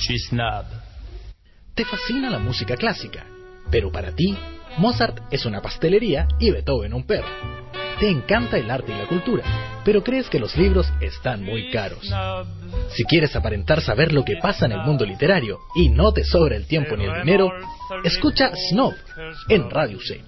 Snob. Te fascina la música clásica, pero para ti, Mozart es una pastelería y Beethoven un perro. Te encanta el arte y la cultura, pero crees que los libros están muy caros. Si quieres aparentar saber lo que pasa en el mundo literario y no te sobra el tiempo ni el dinero, escucha Snob en Radio C.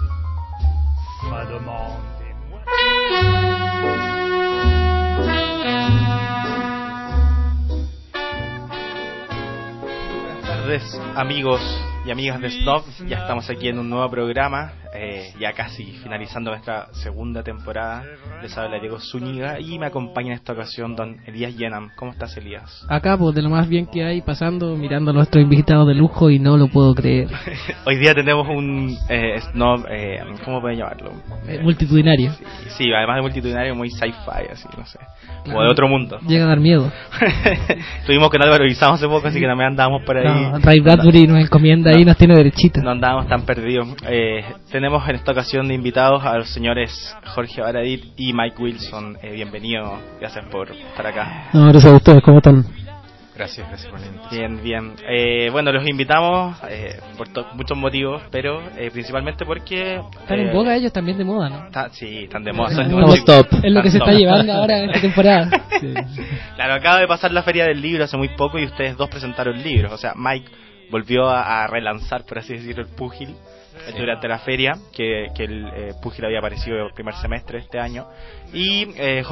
Buenas tardes, amigos y amigas de Snob. Ya estamos aquí en un nuevo programa, ya casi finalizando nuestra segunda temporada. Les habla Diego Zúñiga y me acompaña en esta ocasión don Elías Yenam. ¿Cómo estás, Elías? Acá, pues, de lo más bien que hay, pasando, mirando a nuestros invitados de lujo y no lo puedo creer. Hoy día tenemos un Snob, ¿cómo pueden llamarlo? Multitudinario. Sí, además de multitudinario, muy sci-fi, así, no sé. Como de otro mundo. Llega a dar miedo. Estuvimos con Álvaro Guisamo hace poco, así que también andábamos por ahí. No, Ray Bradbury nos encomienda ahí, nos tiene derechita. No andábamos tan perdidos. Tenemos en esta ocasión de invitados a los señores Jorge Baradit y Mike Wilson. Bienvenido, gracias por estar acá. No, gracias a ustedes, ¿cómo están? Gracias por la invitación. Bien. Bueno, los invitamos por muchos motivos, pero principalmente porque... Están en boga ellos también de moda, ¿no? Sí, están de moda. Estamos top. Es lo que se está llevando ahora en esta temporada. Sí. Claro, acaba de pasar la Feria del Libro hace muy poco y ustedes dos presentaron libros. O sea, Mike volvió a relanzar, por así decirlo, el Púgil durante la feria, que el Púgil había aparecido el primer semestre de este año. Y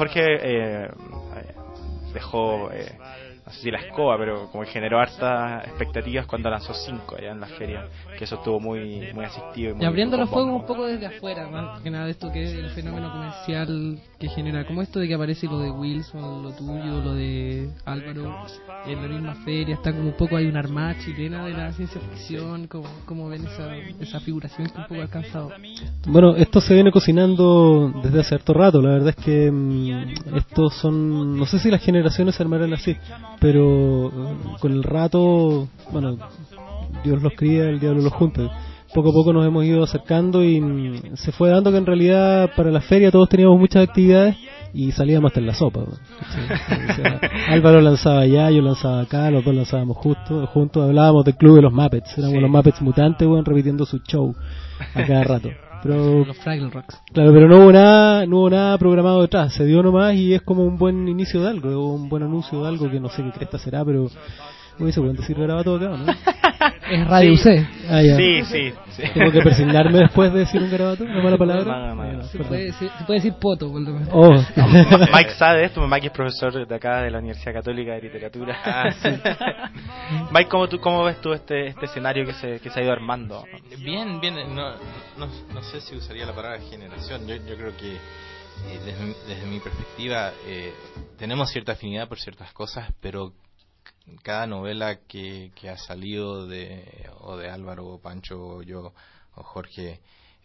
Jorge dejó... no sé si la escoba, pero como que generó hartas expectativas cuando lanzó 5 allá en la feria, que eso estuvo muy asistido. Y abriendo los fuegos un poco desde afuera, más que nada de esto que es el fenómeno comercial que genera, como esto de que aparece lo de Wilson, lo tuyo, lo de Álvaro, en la misma feria, está como un poco, hay una armada chilena de la ciencia ficción, como ven esa figuración que un poco ha alcanzado. Bueno, esto se viene cocinando desde hace harto rato, la verdad es que estos son, no sé si las generaciones se armarán así, pero con el rato, bueno, Dios los cría, el diablo los junta. Poco a poco nos hemos ido acercando y se fue dando que en realidad para la feria todos teníamos muchas actividades y salíamos hasta en la sopa. Sí, o sea, Álvaro lanzaba allá, yo lanzaba acá, los dos lanzábamos juntos, hablábamos del club de los Muppets, éramos los Muppets mutantes, repitiendo su show a cada rato. Pero, los Fraggle Rocks. Claro, pero no hubo nada programado detrás, se dio nomás y es como un buen inicio de algo, un buen anuncio de algo que no sé qué cresta será, pero uy, se pueden decir garabato acá, ¿no? Es Radio C. Ah, ya. Sí. Tengo que persignarme después de decir un garabato, una mala palabra. No. Se puede decir poto, por lo menos. Oh. Mike sabe esto, Mike es profesor de acá de la Universidad Católica de Literatura. Sí. Mike, ¿cómo ves tú este escenario que se ha ido armando? Bien, no sé si usaría la palabra generación. Yo creo que desde mi perspectiva tenemos cierta afinidad por ciertas cosas, pero cada novela que ha salido de Álvaro o Pancho o yo o Jorge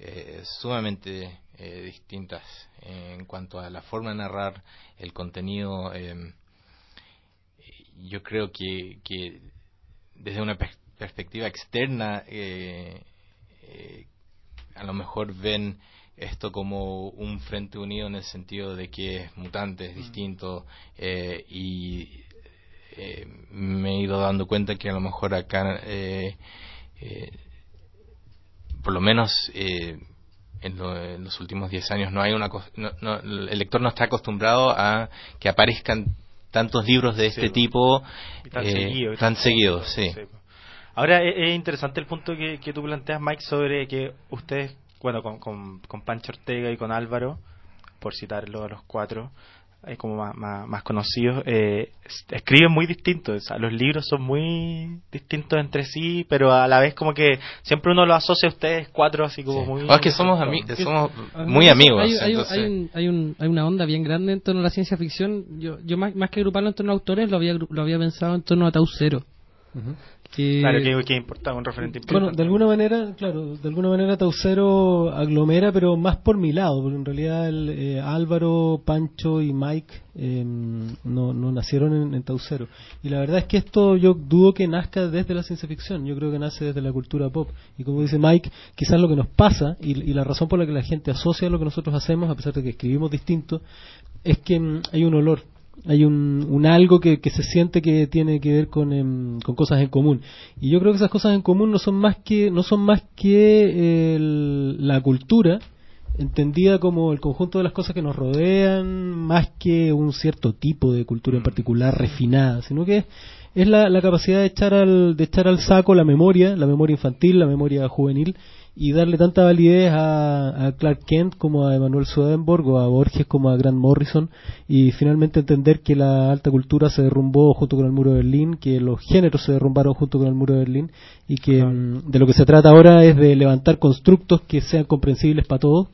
sumamente distintas en cuanto a la forma de narrar, el contenido. Yo creo que desde una perspectiva externa a lo mejor ven esto como un frente unido en el sentido de que es mutante, es distinto, y me he ido dando cuenta que a lo mejor acá por lo menos en los últimos 10 años no hay el lector no está acostumbrado a que aparezcan tantos libros de este tipo tan seguidos. Sí. Ahora es interesante el punto que tú planteas, Mike, sobre que ustedes, bueno, con Pancho Ortega y con Álvaro, por citarlo a los cuatro como más conocidos, escriben muy distintos. O sea, los libros son muy distintos entre sí, pero a la vez como que siempre uno los asocia a ustedes cuatro así como muy... Es que somos muy amigos. Hay una onda bien grande en torno a la ciencia ficción. Yo más que agruparlo en torno a autores, lo había pensado en torno a Tau Cero. Uh-huh. Claro, que importa, un referente importante. Bueno, de alguna manera Tau Cero aglomera, pero más por mi lado, porque en realidad Álvaro, Pancho y Mike no nacieron en Tau Cero. Y la verdad es que esto yo dudo que nazca desde la ciencia ficción, yo creo que nace desde la cultura pop. Y como dice Mike, quizás lo que nos pasa, y la razón por la que la gente asocia lo que nosotros hacemos, a pesar de que escribimos distinto, es que hay un olor. un algo que se siente que tiene que ver con cosas en común. Y yo creo que esas cosas en común no son más que la cultura, entendida como el conjunto de las cosas que nos rodean, más que un cierto tipo de cultura en particular refinada, sino que es la capacidad de echar al saco la memoria infantil, la memoria juvenil, y darle tanta validez a Clark Kent como a Emanuel Swedenborg, o a Borges como a Grant Morrison, y finalmente entender que la alta cultura se derrumbó junto con el muro de Berlín, que los géneros se derrumbaron junto con el muro de Berlín, y que de lo que se trata ahora es de levantar constructos que sean comprensibles para todos,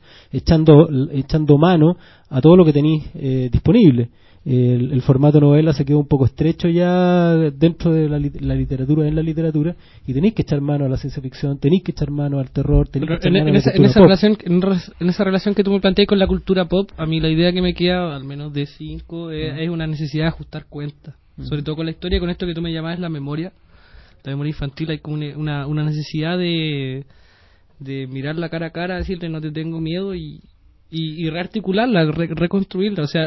echando mano a todo lo que tenéis disponible. El formato novela se quedó un poco estrecho ya dentro de la literatura, en la literatura, y tenéis que echar mano a la ciencia ficción, tenéis que echar mano al terror, tenéis que echar mano a la cultura pop. En esa relación que tú me planteas con la cultura pop, a mí la idea que me queda, al menos de 5, es una necesidad de ajustar cuentas, sobre todo con la historia, con esto que tú me llamabas la memoria infantil. Hay como una necesidad de mirarla cara a cara, decirle no te tengo miedo, y rearticularla, reconstruirla. O sea,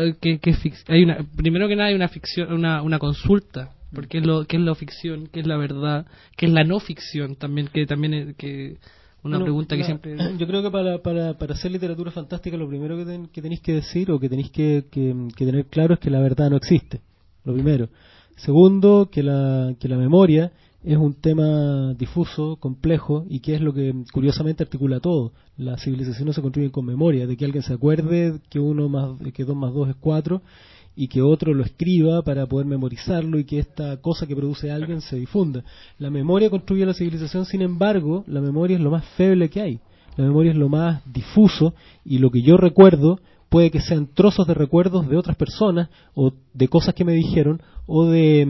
primero que nada hay una ficción, una consulta, porque qué es la ficción, qué es la verdad, qué es la no ficción, también que una pregunta que siempre... Yo creo que para hacer literatura fantástica lo primero que tenéis que decir, o que tenéis que tener claro, es que la verdad no existe, lo primero. Segundo, que la memoria es un tema difuso, complejo, y que es lo que curiosamente articula todo. Las civilizaciones se construyen con memoria, de que alguien se acuerde que 2 más 2 es 4, y que otro lo escriba para poder memorizarlo, y que esta cosa que produce alguien se difunda. La memoria construye la civilización, sin embargo, la memoria es lo más feble que hay. La memoria es lo más difuso, y lo que yo recuerdo puede que sean trozos de recuerdos de otras personas, o de cosas que me dijeron, o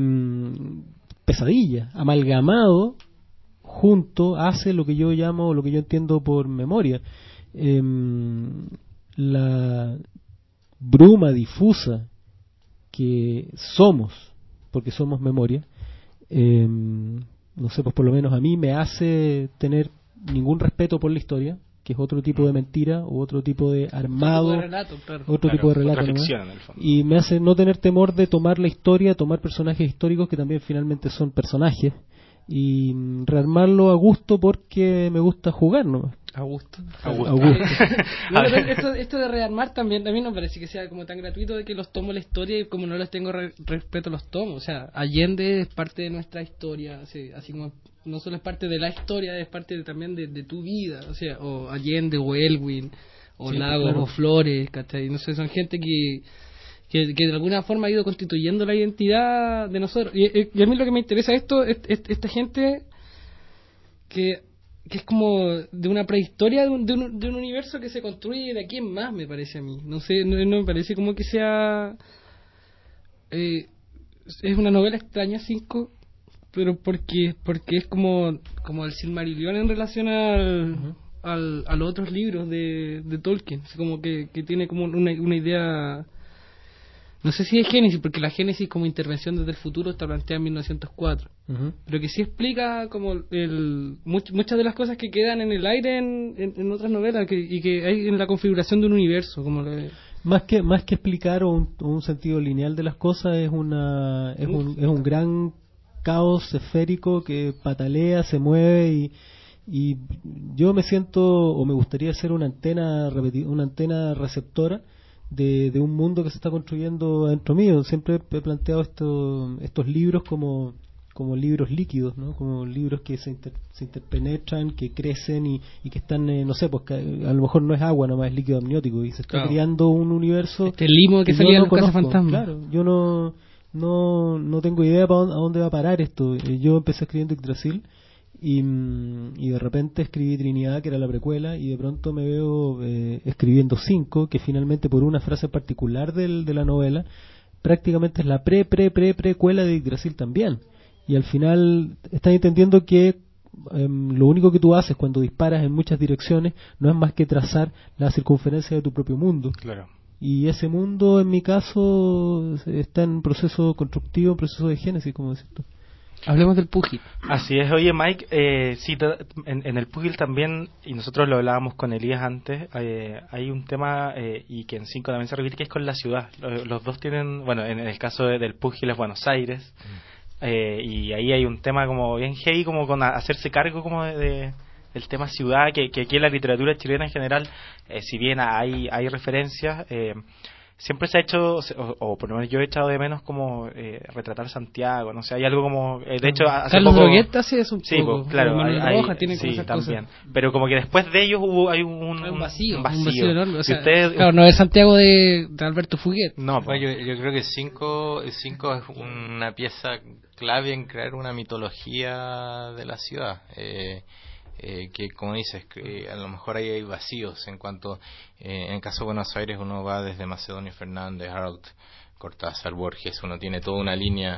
de pesadilla, amalgamado junto, hace lo que yo entiendo por memoria. La bruma difusa que somos, porque somos memoria, no sé, pues por lo menos a mí me hace tener ningún respeto por la historia, que es otro tipo de mentira, o otro tipo de armado, otro tipo de relato, ficción, en el fondo. Y me hace no tener temor de tomar la historia, tomar personajes históricos que también finalmente son personajes, y rearmarlo a gusto, porque me gusta jugar, ¿no? A gusto. Esto de rearmar también no me parece que sea como tan gratuito, de que los tomo la historia y como no les tengo respeto los tomo. O sea, Allende es parte de nuestra historia, así como no solo es parte de la historia, es parte también de tu vida. O sea, o Allende, o Elwin, o Lagos, claro, o Flores, ¿cachai? No sé, son gente que de alguna forma ha ido constituyendo la identidad de nosotros. Y a mí lo que me interesa esta gente que es como de una prehistoria de un universo que se construye de aquí en más, me parece a mí. No sé, no me parece como que sea... es una novela extraña, 5, pero porque es como el Silmarillion en relación a los otros libros de Tolkien. Es como que tiene como una idea... No sé si es Génesis, porque la Génesis como intervención desde el futuro está planteada en 1904. Pero que sí explica como muchas de las cosas que quedan en el aire en otras novelas, y que hay en la configuración de un universo. Más que explicar un sentido lineal de las cosas, es un gran caos esférico que patalea, se mueve, y yo me siento, o me gustaría ser una antena receptora de un mundo que se está construyendo dentro mío. Siempre he planteado estos libros como libros líquidos, ¿no? Como libros que se interpenetran, que crecen y que están, no sé, pues que a lo mejor no es agua, nomás es líquido amniótico, y se está creando un universo. Limo que salía en los Cazafantasmas. Claro, yo no tengo idea a dónde va a parar esto. Yo empecé escribiendo Yggdrasil, y de repente escribí Trinidad, que era la precuela, y de pronto me veo escribiendo 5, que finalmente, por una frase particular de la novela, prácticamente es la precuela de Yggdrasil también. Y al final estás entendiendo que lo único que tú haces cuando disparas en muchas direcciones no es más que trazar la circunferencia de tu propio mundo. Claro. Y ese mundo, en mi caso, está en proceso constructivo, en proceso de génesis, como decís tú. Hablemos del púgil. Así es. Oye, Mike, sí, en el púgil también, y nosotros lo hablábamos con Elías antes, hay un tema, y que en 5 también se repite, que es con la ciudad. Los dos tienen, bueno, en el caso del púgil es Buenos Aires, y ahí hay un tema como bien heavy, como con hacerse cargo como del tema ciudad, que aquí en la literatura chilena en general, si bien hay referencias, siempre se ha hecho, o por lo menos yo he echado de menos como retratar Santiago, no sé, hay algo como, de hecho hace Carlos poco, Droguet hace eso un sí, poco. pues, claro, Manuel Rojas tiene sí, esas también, cosas. pero como que después de ellos hay un vacío, un un vacío enorme. O Y sea, ustedes, claro, no es Santiago de Alberto Fuguet. no, Bueno, pues, yo creo que 5 es una pieza clave en crear una mitología de la ciudad. Que, como dices, que a lo mejor ahí hay vacíos en cuanto, en el caso de Buenos Aires uno va desde Macedonio Fernández, Harold Cortázar, Borges, uno tiene toda una línea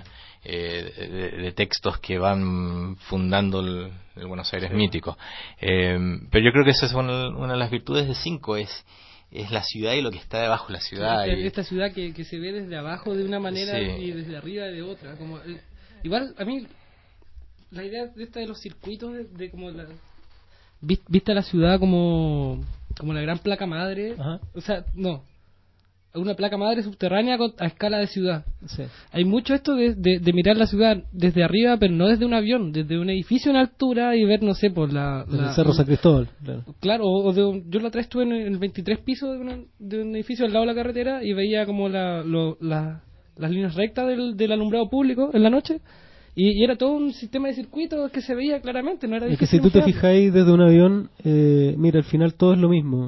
de textos que van fundando el Buenos Aires mítico. Pero yo creo que esa es una de las virtudes de 5, es la ciudad y lo que está debajo de la ciudad. Esta ciudad que se ve desde abajo de una manera, Sí. y desde arriba de otra. Como igual, a mí, la idea de esta de los circuitos, de como vista la ciudad como la gran placa madre. Ajá. O sea, no, una placa madre subterránea a escala de ciudad. Sí. Hay mucho esto de mirar la ciudad desde arriba, pero no desde un avión, desde un edificio en altura, y ver, no sé, por Desde el Cerro San Cristóbal, claro. Claro, yo la otra vez estuve en el 23 piso de un edificio al lado de la carretera y veía como las líneas rectas del alumbrado público en la noche, y era todo un sistema de circuitos que se veía claramente, no era Es que difícil si tú te imaginarlo. fijáis desde un avión, mira, al final todo es lo mismo.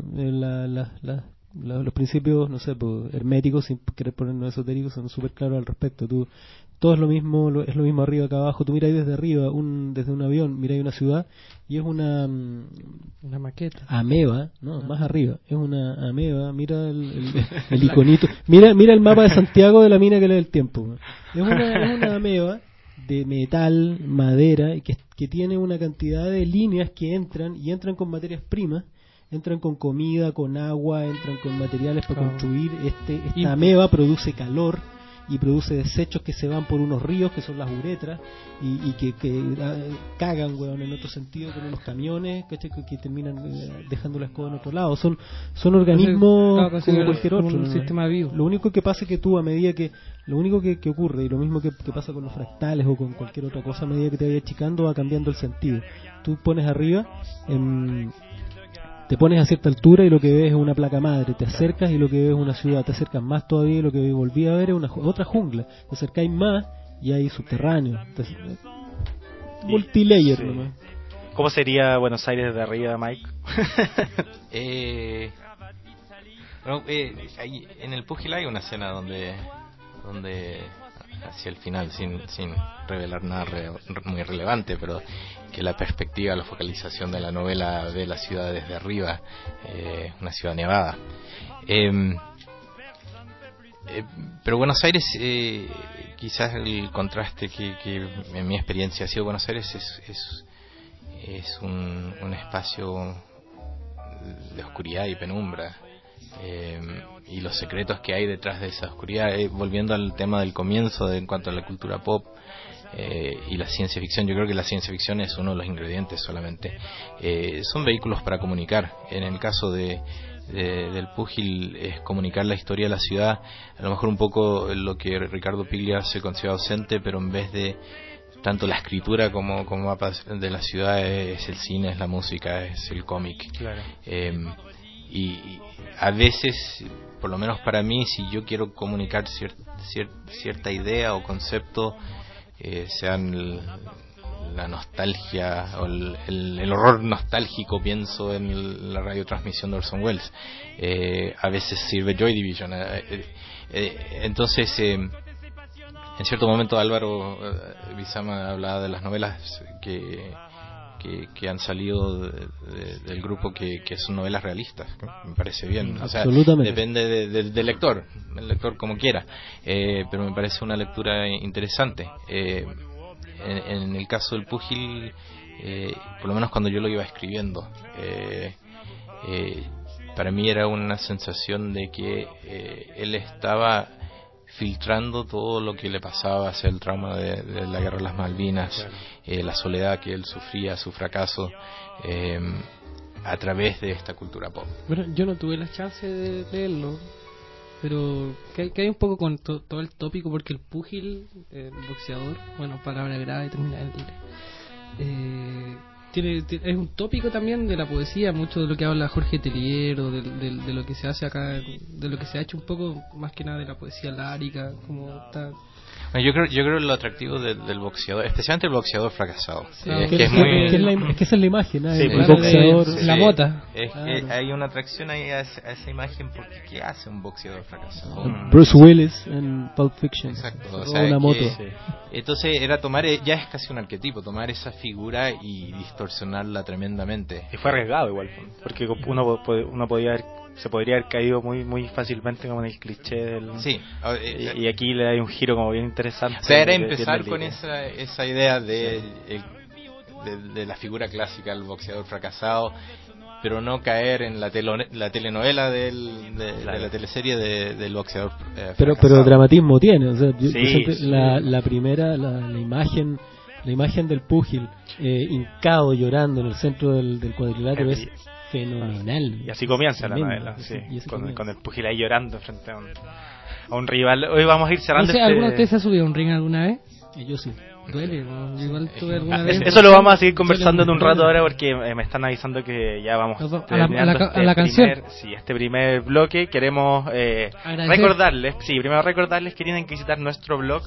Los principios, no sé, pues, herméticos, sin querer ponernos esotéricos, son súper claros al respecto. Todo es lo mismo, es lo mismo arriba que abajo. Tú miráis desde arriba, desde un avión, miráis una ciudad y es una maqueta. ameba, no, más arriba, es una ameba. Mira el iconito, mira el mapa de Santiago de la mina que lee el tiempo. Es una ameba de metal, madera, y que tiene una cantidad de líneas que entran con materias primas, entran con comida, con agua, entran con materiales para construir. Esta ameba produce calor y produce desechos que se van por unos ríos que son las uretras, y que cagan, weón, en otro sentido con unos camiones, ¿cachai? Que terminan dejando la escoba en otro lado. Son organismos como cualquier otro, un ¿no? sistema vivo. Lo único que pasa es que tú, a medida que lo único que ocurre, y lo mismo que pasa con los fractales o con cualquier otra cosa, a medida que te vayas achicando va cambiando el sentido. Tú pones arriba, te pones a cierta altura y lo que ves es una placa madre, te acercas y lo que ves es una ciudad, te acercas más todavía y lo que volví a ver es otra jungla, te acercáis más y hay subterráneo, multilayer, sí. nomás. ¿Cómo sería Buenos Aires desde arriba, Mike? Bueno, ahí, en el púgil hay una escena donde hacia el final, sin revelar nada muy relevante, pero que la perspectiva, la focalización de la novela de la ciudad desde arriba, una ciudad nevada. Pero Buenos Aires, quizás el contraste que en mi experiencia ha sido Buenos Aires es un espacio de oscuridad y penumbra, y los secretos que hay detrás de esa oscuridad. Volviendo al tema del comienzo en cuanto a la cultura pop y la ciencia ficción, yo creo que la ciencia ficción es uno de los ingredientes solamente. Son vehículos para comunicar. En el caso del púgil es comunicar la historia de la ciudad, a lo mejor un poco lo que Ricardo Piglia se considera ausente, pero en vez de tanto la escritura como mapas de la ciudad, es el cine, es la música, es el cómic. Claro. Y a veces, por lo menos para mí, si yo quiero comunicar cierta idea o concepto, sean la nostalgia o el horror nostálgico, pienso en la radiotransmisión de Orson Welles, a veces sirve Joy Division, entonces en cierto momento Álvaro Bizama hablaba de las novelas que han salido del grupo, que son novelas realistas. Me parece bien, o sea, depende del lector, el lector como quiera, pero me parece una lectura interesante. En el caso del púgil, por lo menos cuando yo lo iba escribiendo, para mí era una sensación de que él estaba filtrando todo lo que le pasaba, hacia el trauma de la guerra de las Malvinas, la soledad que él sufría, su fracaso, a través de esta cultura pop. Bueno, yo no tuve la chance de leerlo, pero que hay un poco con todo el tópico, porque el púgil, el boxeador, bueno, palabra grave y termina en es un tópico también de la poesía, mucho de lo que habla Jorge Tellier, o de lo que se hace acá, de lo que se ha hecho un poco más que nada de la poesía lárica, como está. Yo creo lo atractivo del boxeador, especialmente el boxeador fracasado, que es muy... que esa es la imagen, ¿eh? Sí, el claro, boxeador. La mota. Hay una atracción ahí a esa imagen, porque ¿qué hace un boxeador fracasado? Bruce Willis en Pulp Fiction. Exacto, Una moto. Entonces era tomar, ya es casi un arquetipo, tomar esa figura y distorsionarla tremendamente. Y fue arriesgado igual, porque uno se podría haber caído muy fácilmente como en el cliché del... Sí. Y aquí le da un giro como bien interesante. O sea, era empezar con esa idea de la figura clásica del boxeador fracasado, pero no caer en la telenovela de la teleserie del boxeador pero fracasado. dramatismo tiene, o sea, yo siempre, sí. la primera, la imagen del púgil hincado llorando en el centro del cuadrilátero es fenomenal. Y así comienza tremendo, la novela, sí, y así con comienza. el púgil ahí llorando frente a un rival. Hoy vamos a ir cerrando. No sé, ¿alguno de ustedes se ha subido a un ring alguna vez? Yo sí. Duele, ¿no? Yo igual tuve alguna vez. Eso lo vamos a seguir conversando en un rato ahora, porque me están avisando que ya vamos terminando a la canción. este primer bloque. Queremos recordarles que tienen que visitar nuestro blog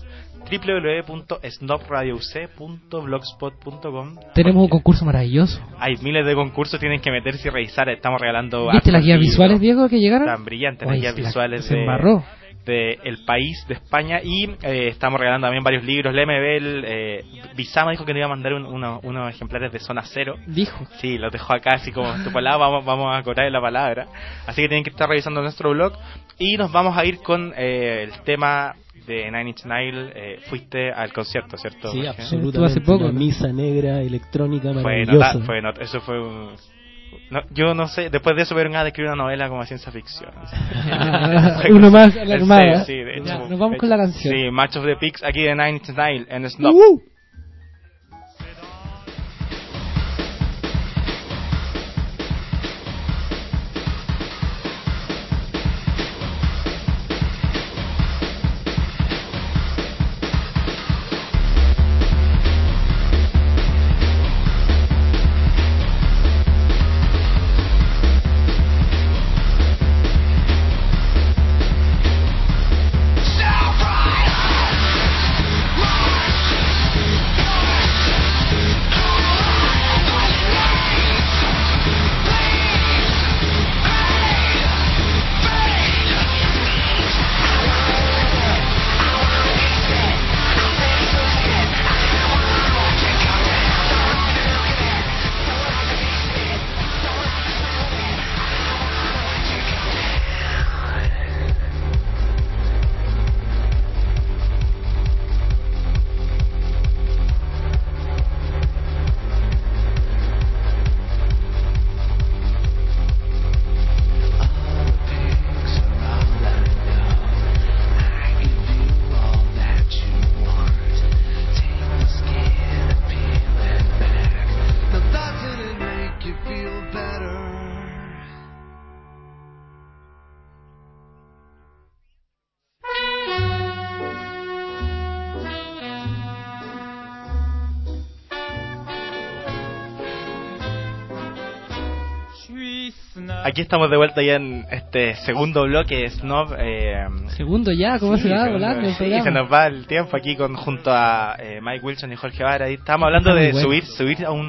www.snobradiouc.blogspot.com. Tenemos un concurso maravilloso. Hay miles de concursos, tienen que meterse y revisar. Estamos regalando... ¿Viste las guías visuales, Diego, que llegaron? Tan brillantes las guías visuales se embarró. de El País, de España. Y estamos regalando también varios libros. Lemebel, Bizama dijo que nos iba a mandar unos ejemplares de Zona Cero. Dijo. Sí, los dejó acá así como tu palabra, vamos a cortar la palabra. Así que tienen que estar revisando nuestro blog. Y nos vamos a ir con el tema de Nine Inch Nails. Fuiste al concierto, ¿cierto? Sí, Jorge? absolutamente. Hace poco, una ¿no? misa negra electrónica maravillosa. Eso fue un... No, yo no sé, después de eso me a escribir una novela como ciencia ficción. Uno más a la armada. Sí, de hecho, ya, nos vamos con la canción. Sí, Match of the Pigs, aquí de Nine Inch Nails en Snob. Aquí estamos de vuelta ya en este segundo bloque de Snob. Segundo ya, ¿cómo se va volando el Sí, programa? se nos va el tiempo aquí junto a Mike Wilson y Jorge Vara. Ahí estábamos hablando de subir a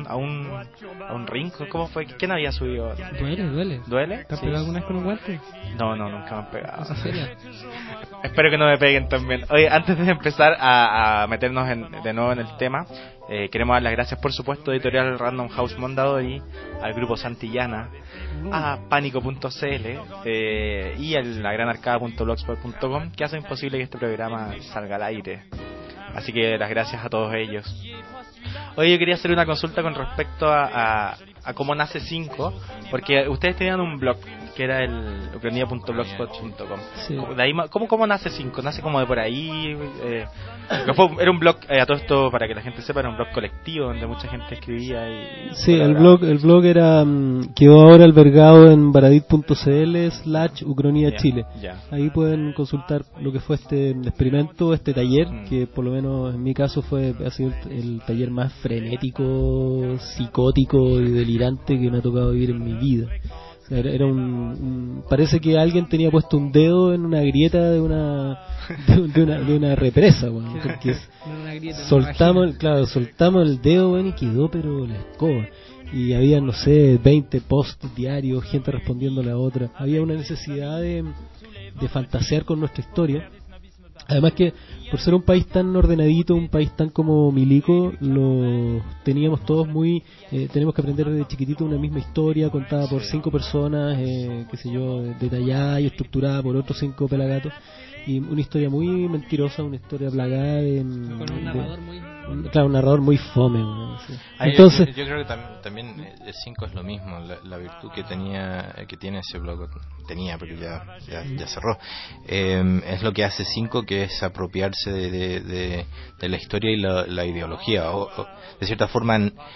un ring. ¿Cómo fue? ¿Quién había subido? Duele. ¿Duele? ¿Te has Sí. pegado alguna vez con un guante? No, nunca me han pegado. ¿Cosa seria? Espero que no me peguen también. Oye, antes de empezar a meternos de nuevo en el tema, queremos dar las gracias, por supuesto, a Editorial Random House Mondadori, al Grupo Santillana, a Pánico.cl y a la granarcada.blogspot.com, que hacen posible que este programa salga al aire. Así que las gracias a todos ellos. Oye, yo quería hacer una consulta con respecto a a cómo nace 5, porque ustedes tenían un blog que era el ucrania.blogspot.com. Sí. De ahí, ¿cómo nace 5? ¿Nace como de por ahí? Era un blog, a todo esto, para que la gente sepa, era un blog colectivo donde mucha gente escribía y Sí, el colaboraba. blog era quedó ahora albergado en baradit.cl/Ucronia Chile. Ya. Ahí pueden consultar lo que fue este experimento, este taller, que por lo menos en mi caso ha sido el taller más frenético, psicótico y delirante que me ha tocado vivir en mi vida. O sea, era parece que alguien tenía puesto un dedo en una grieta de una represa, bueno, porque Una grieta, soltamos el dedo, bueno, y quedó pero la escoba. Y había, no sé, 20 posts diarios, gente respondiendo a la otra. Había una necesidad de fantasear con nuestra historia. Además que, por ser un país tan ordenadito, un país tan como Milico, lo teníamos todos muy... tenemos que aprender desde chiquitito una misma historia contada por 5 personas, qué sé yo, detallada y estructurada por otros 5 pelagatos. Y una historia muy mentirosa, una historia plagada con un narrador un narrador muy fome, ¿no? Sí. Entonces yo creo que también el 5 es lo mismo, la virtud que tiene ese blog, pero ya cerró, es lo que hace 5, que es apropiarse de la historia y la ideología, o de cierta forma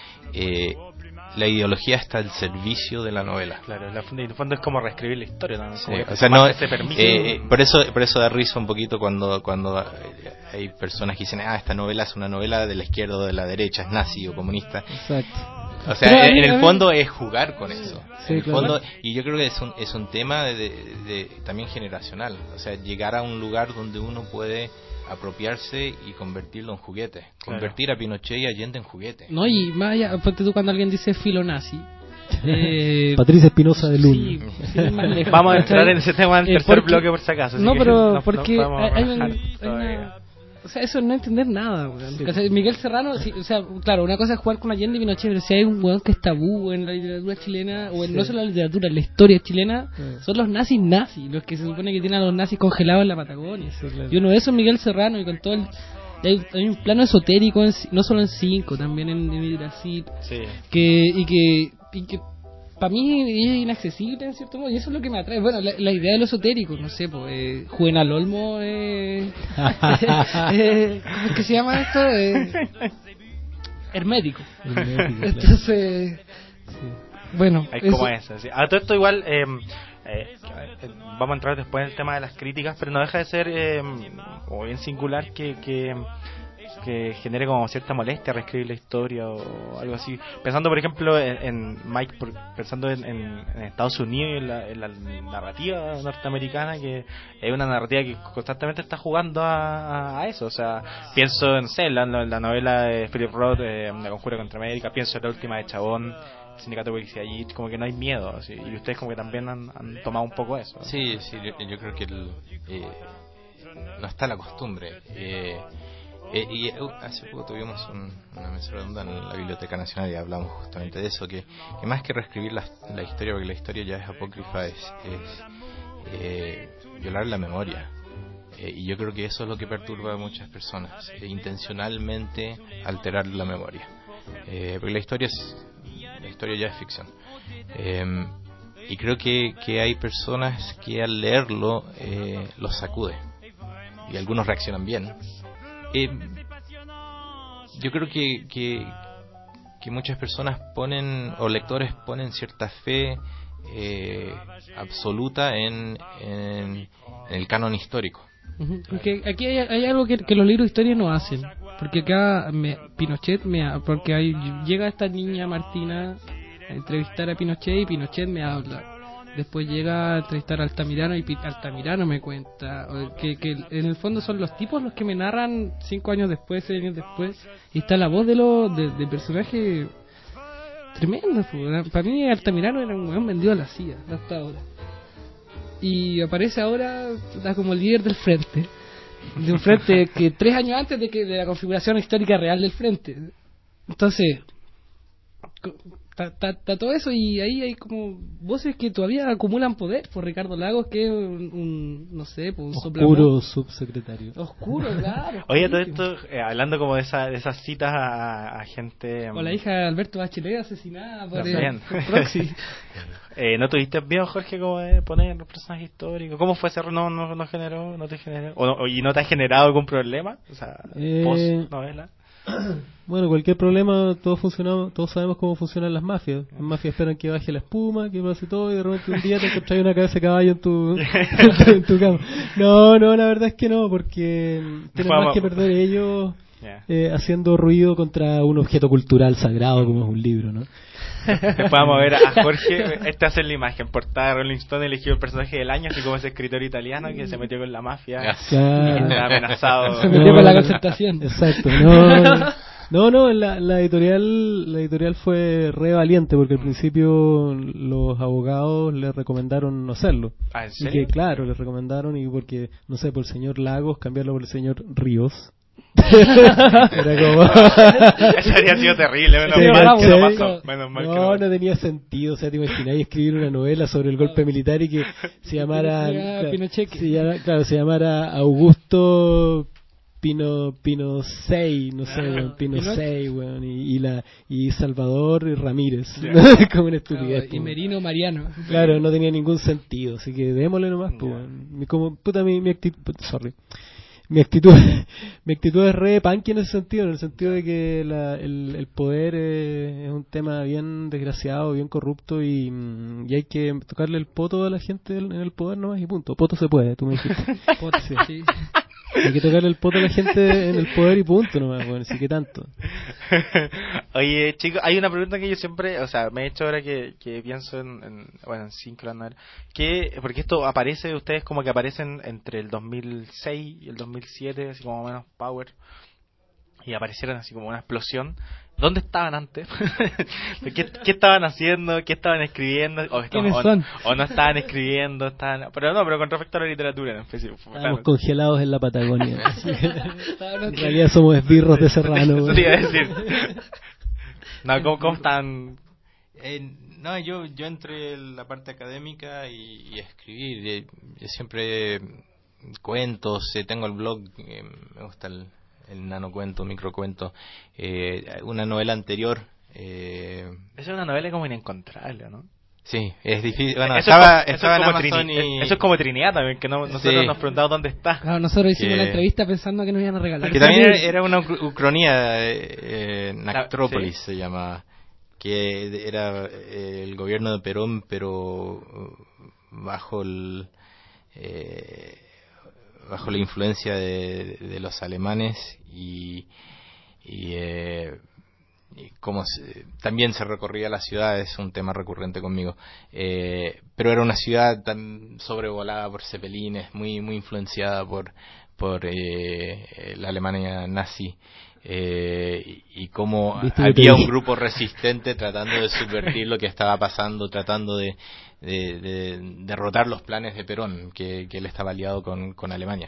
la ideología está al servicio de la novela. Claro, en el fondo es como reescribir la historia también. Sí, Como o sea, no, se permite. por eso da risa un poquito cuando hay personas que dicen, esta novela es una novela de la izquierda o de la derecha, es nazi o comunista. Exacto. O sea, en el fondo es jugar con eso. Sí, en el claro. fondo, y yo creo que es un tema también generacional. O sea, llegar a un lugar donde uno puede apropiarse y convertirlo en juguete. Claro. Convertir a Pinochet y Allende en juguete. No, y más allá, ponte tú cuando alguien dice filonazi. Patricia Espinosa de Luna. Sí, sin más lejos. Vamos a entrar en ese tema en el tercer porque- bloque por si acaso. No, así que pero no porque podemos hay bajar una... todavía. O sea, eso es no entender nada, weón. Sí. O sea, Miguel Serrano, sí, o sea, claro, una cosa es jugar con Allende y Pinochet, pero si hay un weón que es tabú en la literatura chilena, o no solo en la literatura, en la historia chilena, son los nazis, los que se supone que tienen a los nazis congelados en la Patagonia. Sí, claro. Y uno de esos es Miguel Serrano, y con todo el... Hay un plano esotérico, no solo en 5, también en Hidrasil, Sí. que para mí es inaccesible en cierto modo, y eso es lo que me atrae. Bueno, la idea de lo esotérico, no sé, pues Juvenal Olmo, ¿cómo es que se llama esto? Hermético. Entonces, bueno, Hay eso. como eso. Sí. A todo esto igual vamos a entrar después en el tema de las críticas, pero no deja de ser como bien singular que genere como cierta molestia reescribir la historia o algo así. Pensando por ejemplo en Mike, pensando en Estados Unidos y en la narrativa norteamericana, que es una narrativa que constantemente está jugando a eso. O sea, pienso no sé, en la novela de Philip Roth, La Conjura contra América, pienso en la última de Chabón, Sindicato de Policía, allí como que no hay miedo, así, y ustedes como que también han tomado un poco eso. Sí, yo creo que no está la costumbre. Y hace poco tuvimos una mesa redonda en la Biblioteca Nacional y hablamos justamente de eso, que más que reescribir la historia, porque la historia ya es apócrifa, es violar la memoria. Y yo creo que eso es lo que perturba a muchas personas, intencionalmente alterar la memoria. Porque la historia ya es ficción. Y creo que hay personas que al leerlo los sacude, y algunos reaccionan bien. Yo creo que muchas personas o lectores ponen cierta fe absoluta en el canon histórico. Porque aquí hay algo que los libros de historia no hacen. Porque acá Pinochet llega esta niña Martina a entrevistar a Pinochet y Pinochet me habla. Después llega a entrevistar a Altamirano y Altamirano me cuenta que en el fondo son los tipos los que me narran 5 años después, 6 años después, y está la voz del personaje tremendo. Para mí Altamirano era un weón vendido a la CIA hasta ahora, y aparece ahora como el líder del frente, de un frente que 3 años antes de la configuración histórica real del frente. Entonces, Está todo eso, y ahí hay como voces que todavía acumulan poder. Por Ricardo Lagos, que es no sé, pues un Oscuro subsecretario. Oscuro, claro. Oye, todo esto, hablando como de esas citas a gente... O la hija de Alberto Bachelet asesinada por También. por proxy. ¿No tuviste miedo, Jorge, como de poner los personajes históricos? ¿Cómo fue ese no generó, no te generó? ¿Y no te ha generado algún problema? O sea, post-novela. Bueno, cualquier problema, todos sabemos cómo funcionan las mafias. Las mafias esperan que baje la espuma, que pase todo, y de repente un día te encontrás una cabeza de caballo en tu cama. No, la verdad es que no, porque tienen más que perder ellos haciendo ruido contra un objeto cultural sagrado como es un libro, ¿no? Después vamos a ver a Jorge. Esta es la imagen, portada de Rolling Stone, elegido el personaje del año, así como ese escritor italiano que se metió con la mafia y está amenazado. Se metió con la concertación. Exacto, no, la editorial fue re valiente, porque al principio los abogados le recomendaron no hacerlo. ¿Ah, en serio? Y que claro, les recomendaron, y porque, no sé, por el señor Lagos, cambiarlo por el señor Ríos. Era como... Eso habría sido terrible, menos mal que no pasó. No tenía sentido. O sea, te imagináis escribir una novela sobre el golpe militar y que se llamara se llamara Augusto Pino 6, no sé, Pino 6, weón, y Salvador Ramírez, como una estupidez. Y Merino Mariano. Claro, no tenía ningún sentido, así que démosle nomás, pues, weón. Como puta mi actitud, mi actitud es re punky en ese sentido, en el sentido de que el poder es un tema bien desgraciado, bien corrupto, y hay que tocarle el poto a la gente en el poder nomás y punto. Poto se puede, tú me dijiste. Poto, sí. Hay que tocarle el poto a la gente en el poder y punto nomás, bueno, así que tanto. Oye, chicos, hay una pregunta que yo siempre, o sea, me he hecho ahora que pienso en Synchronar, porque esto aparece, ustedes como que aparecen entre el 2006 y el 2007, así como menos power, y aparecieron así como una explosión. ¿Dónde estaban antes? ¿Qué estaban haciendo? ¿Qué estaban escribiendo? ¿O no estaban escribiendo? Pero con respecto a la literatura en específico. Estamos congelados en la Patagonia. En realidad somos esbirros de Serrano. Eso te iba a decir. No, ¿cómo están? No, yo entré en la parte académica y escribir. Yo siempre cuentos, tengo el blog, me gusta el nanocuento, microcuento, una novela anterior. Esa es una novela como inencontrable, ¿no? Sí, es difícil. Bueno, eso estaba es en como Amazon y... Eso es como Trinidad también, que nosotros nos preguntamos dónde está. Claro, nosotros hicimos la entrevista pensando que nos iban a regalar. Que también era una ucronía, Nactrópolis se llamaba, que era el gobierno de Perón, pero bajo la influencia de los alemanes y como también se recorría la ciudad, es un tema recurrente conmigo, pero era una ciudad tan sobrevolada por cepelines, muy influenciada por la Alemania nazi, y como había un grupo resistente tratando de subvertir lo que estaba pasando, tratando de derrotar los planes de Perón, que él estaba aliado con Alemania.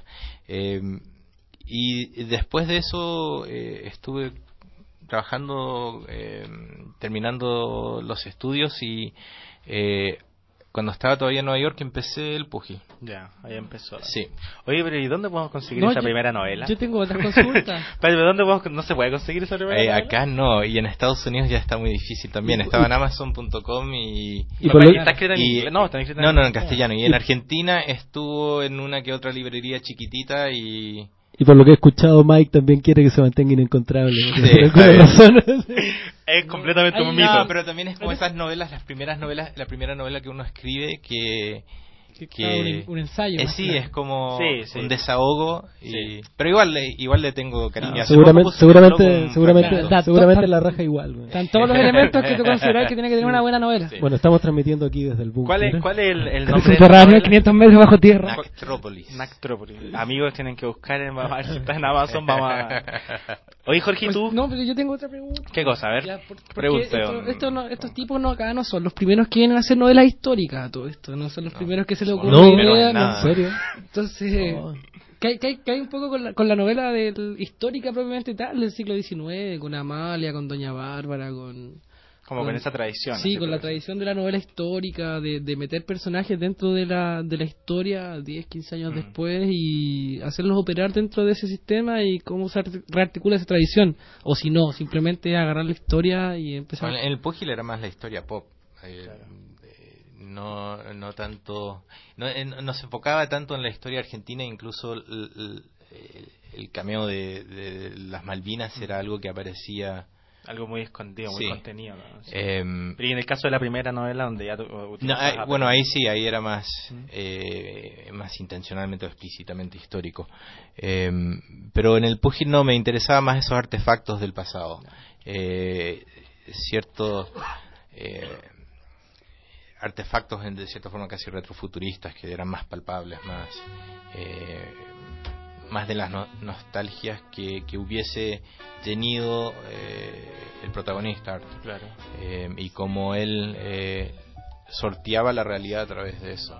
Y después de eso estuve trabajando, terminando los estudios, y cuando estaba todavía en Nueva York empecé el púgil. Ya, ahí empezó. Sí. Oye, pero ¿y dónde podemos conseguir esa primera novela? Yo tengo otras consultas. Pero ¿dónde no se puede conseguir esa primera novela? Acá no, y en Estados Unidos ya está muy difícil también. Estaba en Amazon.com ¿Está escrita en inglés? No, está escrita en castellano. Y en Argentina estuvo en una que otra librería chiquitita y por lo que he escuchado, Mike también quiere que se mantenga inencontrable. Sí, por alguna razón. Es completamente un mito. No, pero también es como esas novelas, la primera novela que uno escribe que un ensayo. Sí, es como sí. un desahogo, pero igual le tengo cariño. Seguramente la raja igual. Están todos los elementos que tú consideras que tiene que tener una buena novela. Sí. Bueno, estamos transmitiendo aquí desde el búnker. ¿Cuál es el nombre? Subterráneo, 500 metros bajo tierra. Nactrópolis. Amigos, tienen que buscar a ver si está en Amazon. Vamos a... Oye, Jorge, ¿tú? No, pero yo tengo otra pregunta. ¿Qué cosa? A ver, estos tipos acá no son los primeros que vienen a hacer novelas históricas, todo esto. No son los primeros que se le ocurre una idea. ¿En serio? Entonces, que hay un poco con la novela histórica propiamente tal, del siglo XIX, con Amalia, con Doña Bárbara, con Como con esa tradición. Sí, así con la por eso. tradición de la novela histórica, de meter personajes dentro de la historia 10, 15 años después y hacerlos operar dentro de ese sistema y cómo se rearticula esa tradición. O si no, simplemente agarrar la historia y empezar... Bueno, en el Púgil era más la historia pop. No tanto... No se enfocaba tanto en la historia argentina, incluso el cameo de las Malvinas era algo que aparecía... Algo muy escondido, muy Sí. contenido, ¿no? Sí. Em, Pero y en el caso de la primera novela, donde ya bueno, ahí sí, ahí era más más intencionalmente o explícitamente histórico. Pero en el Púgil no, me interesaba más esos artefactos del pasado. Ciertos artefactos de cierta forma casi retrofuturistas que eran más palpables, más de las nostalgias que hubiese tenido el protagonista Art. Claro. Y cómo él sorteaba la realidad a través de eso.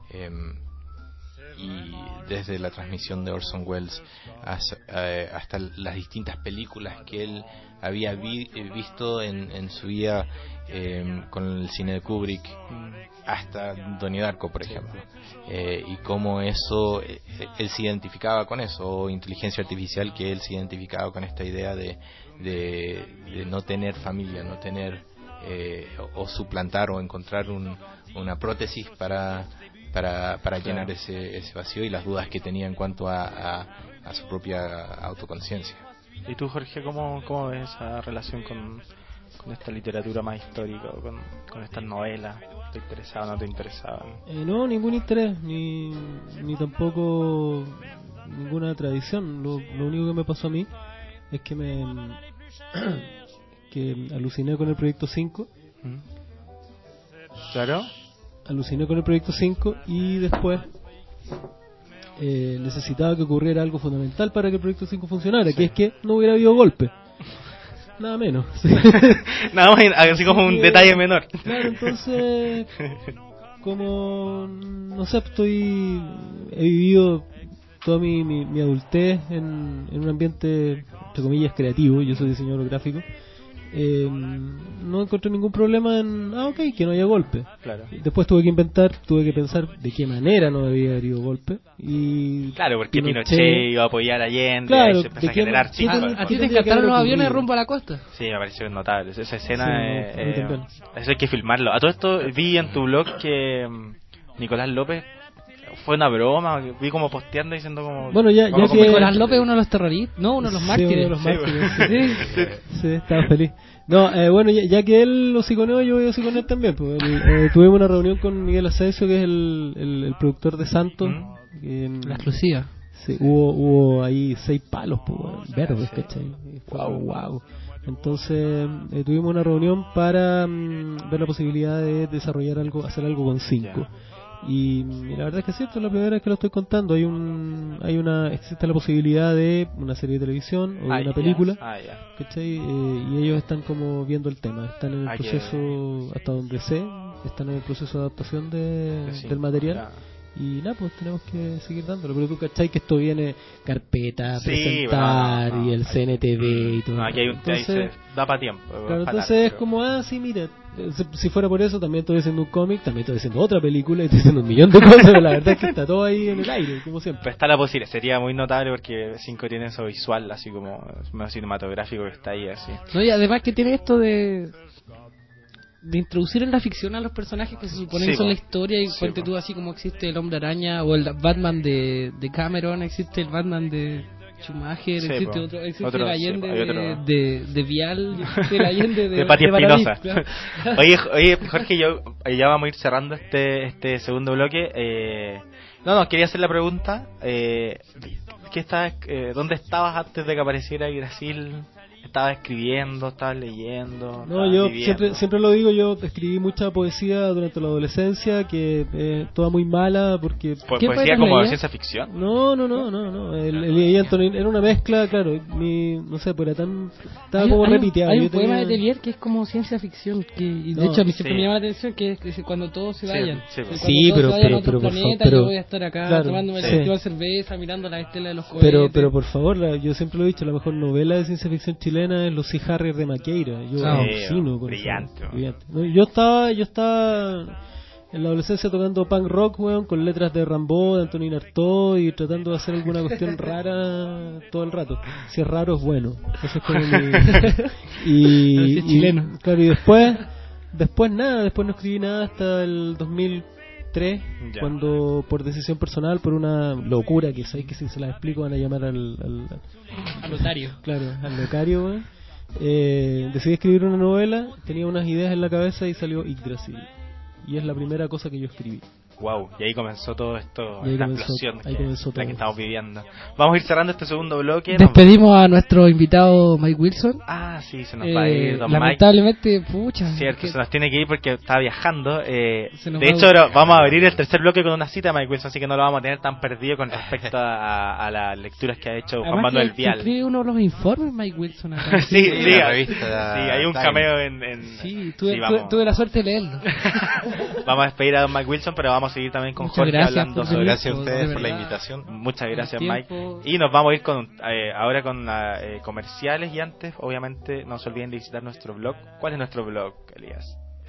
Y desde la transmisión de Orson Welles hasta las distintas películas que él había visto en su vida con el cine de Kubrick, hasta Donnie Darko, por ejemplo, y cómo eso él se identificaba con eso, o Inteligencia Artificial, que él se identificaba con esta idea de no tener familia, no tener o suplantar o encontrar una prótesis para llenar ese vacío y las dudas que tenía en cuanto a su propia autoconciencia. ¿Y tú, Jorge, cómo ves esa relación con esta literatura más histórica, o con estas novelas? ¿Te interesaban o no te interesaban? No, ningún interés, ni tampoco ninguna tradición. Lo único que me pasó a mí es que que aluciné con el Proyecto 5. ¿Claro? Aluciné con el Proyecto 5 y después necesitaba que ocurriera algo fundamental para que el Proyecto 5 funcionara, que es que no hubiera habido golpe. Nada menos. Nada más, así como un detalle menor. Claro, entonces, como, no sé, he vivido toda mi adultez en un ambiente, entre comillas, creativo. Yo soy diseñador gráfico. No encontré ningún problema en, que no haya golpe. Claro. Después tuve que pensar de qué manera no debía haber ido golpe. Y Claro, porque Pinochet iba a apoyar a Allende, claro, ahí se empezó a generar chispas. ¿A ti te encantaron los aviones rumbo a la costa? Sí, me pareció notable. Esa escena, Sí, a mí también. eso hay que filmarlo. A todo esto vi en tu blog que Nicolás López fue una broma, vi como posteando diciendo como... Bueno, ya como que... Nicolás López es uno de los terroristas, no, uno de los mártires. Uno de los mártires, sí, estaba feliz. No, bueno, ya que él lo siconeó, yo voy a siconear también. Pues, tuvimos una reunión con Miguel Asensio, que es el productor de Santos. La exclusiva. Sí, hubo ahí 6 palos, pues, verdes, ¿cachai? Wow. Entonces tuvimos una reunión para ver la posibilidad de desarrollar hacer algo con 5. Y la verdad es que es cierto, es la primera vez que lo estoy contando. Existe la posibilidad de una serie de televisión o de una película, ¿cachai? Y ellos están como viendo el tema, están en el proceso, hasta donde sé, están en el proceso de adaptación del material. Y nada, pues tenemos que seguir dándolo. Pero tú, ¿cachai? Que esto viene carpeta, presentar, y el CNTV y todo. No, aquí hay entonces, da para tiempo. Claro, entonces es como, sí, mira, si fuera por eso, también estoy haciendo un cómic, también estoy haciendo otra película, y estoy haciendo un millón de cosas, pero la verdad es que está todo ahí en el aire, como siempre. Pero está la posibilidad, sería muy notable porque 5 tiene eso visual, así como más cinematográfico, que está ahí así. No, y además que tiene esto de introducir en la ficción a los personajes que se supone que son la historia, y cuente tú, así como existe el Hombre Araña o el Batman de Cameron, existe el Batman de Schumacher, existe el Allende de Vial, existe el Allende de Pati Espinosa. Claro. Oye, Jorge, ya vamos a ir cerrando este segundo bloque. Quería hacer la pregunta, ¿dónde estabas antes de que apareciera Brasil? ¿Estabas escribiendo, estabas leyendo? No, yo siempre lo digo, yo escribí mucha poesía durante la adolescencia, que es toda muy mala, porque... ¿Poesía como de ciencia ficción? No. El Antonio era una mezcla, claro, no sé, pues estaba como repiteado. Hay un poema de Telier que es como ciencia ficción, y de hecho a mí siempre me llama la atención, que es cuando todos se vayan. Pero yo voy a estar acá tomándome la cerveza, mirando la estela de los cohetes. Pero por favor, yo siempre lo he dicho, la mejor novela de ciencia ficción chilena chilena es los Sea Harrier de Maqueira. Yo alucino con brillante, eso. Brillante. No, yo estaba en la adolescencia tocando punk rock, weón, con letras de Rambo, de Antonin Artaud, y tratando de hacer alguna cuestión rara todo el rato. Si es raro, es bueno. Eso es como y chileno. Claro, y después nada, después no escribí nada hasta el 2003, cuando por decisión personal, por una locura que sabéis que si se las explico van a llamar al notario. Claro, al notario, weón. Decidí escribir una novela, tenía unas ideas en la cabeza y salió Yggdrasil. Y es la primera cosa que yo escribí. Wow, y ahí comenzó todo esto, Ahí esta comenzó- explosión ahí comenzó la todo. que estamos viviendo. Vamos a ir cerrando este segundo bloque. Despedimos a nuestro invitado Mike Wilson. Ah, sí, se nos va a ir Don Mike. Lamentablemente, pucha. Cierto, que- se nos tiene que ir porque está viajando. Se nos De va hecho, ahora vamos a abrir el tercer bloque con una cita de Mike Wilson, así que no lo vamos a tener tan perdido con respecto a las lecturas que ha hecho Juan Además Manuel que Vial. escribe uno de los informes Mike Wilson acá. Sí, sí, la revista sí, hay un Time. cameo Sí, vamos. tuve la suerte de leerlo. Vamos a despedir a Don Mike Wilson, pero vamos a seguir también con Muchas Jorge gracias hablando por sobre... venir. Gracias a ustedes De por la verdad. invitación. Muchas gracias, El Mike. tiempo- Y nos vamos a ir con ahora con comerciales, y antes, obviamente, no se olviden de visitar nuestro blog. ¿Cuál es nuestro blog, Elías?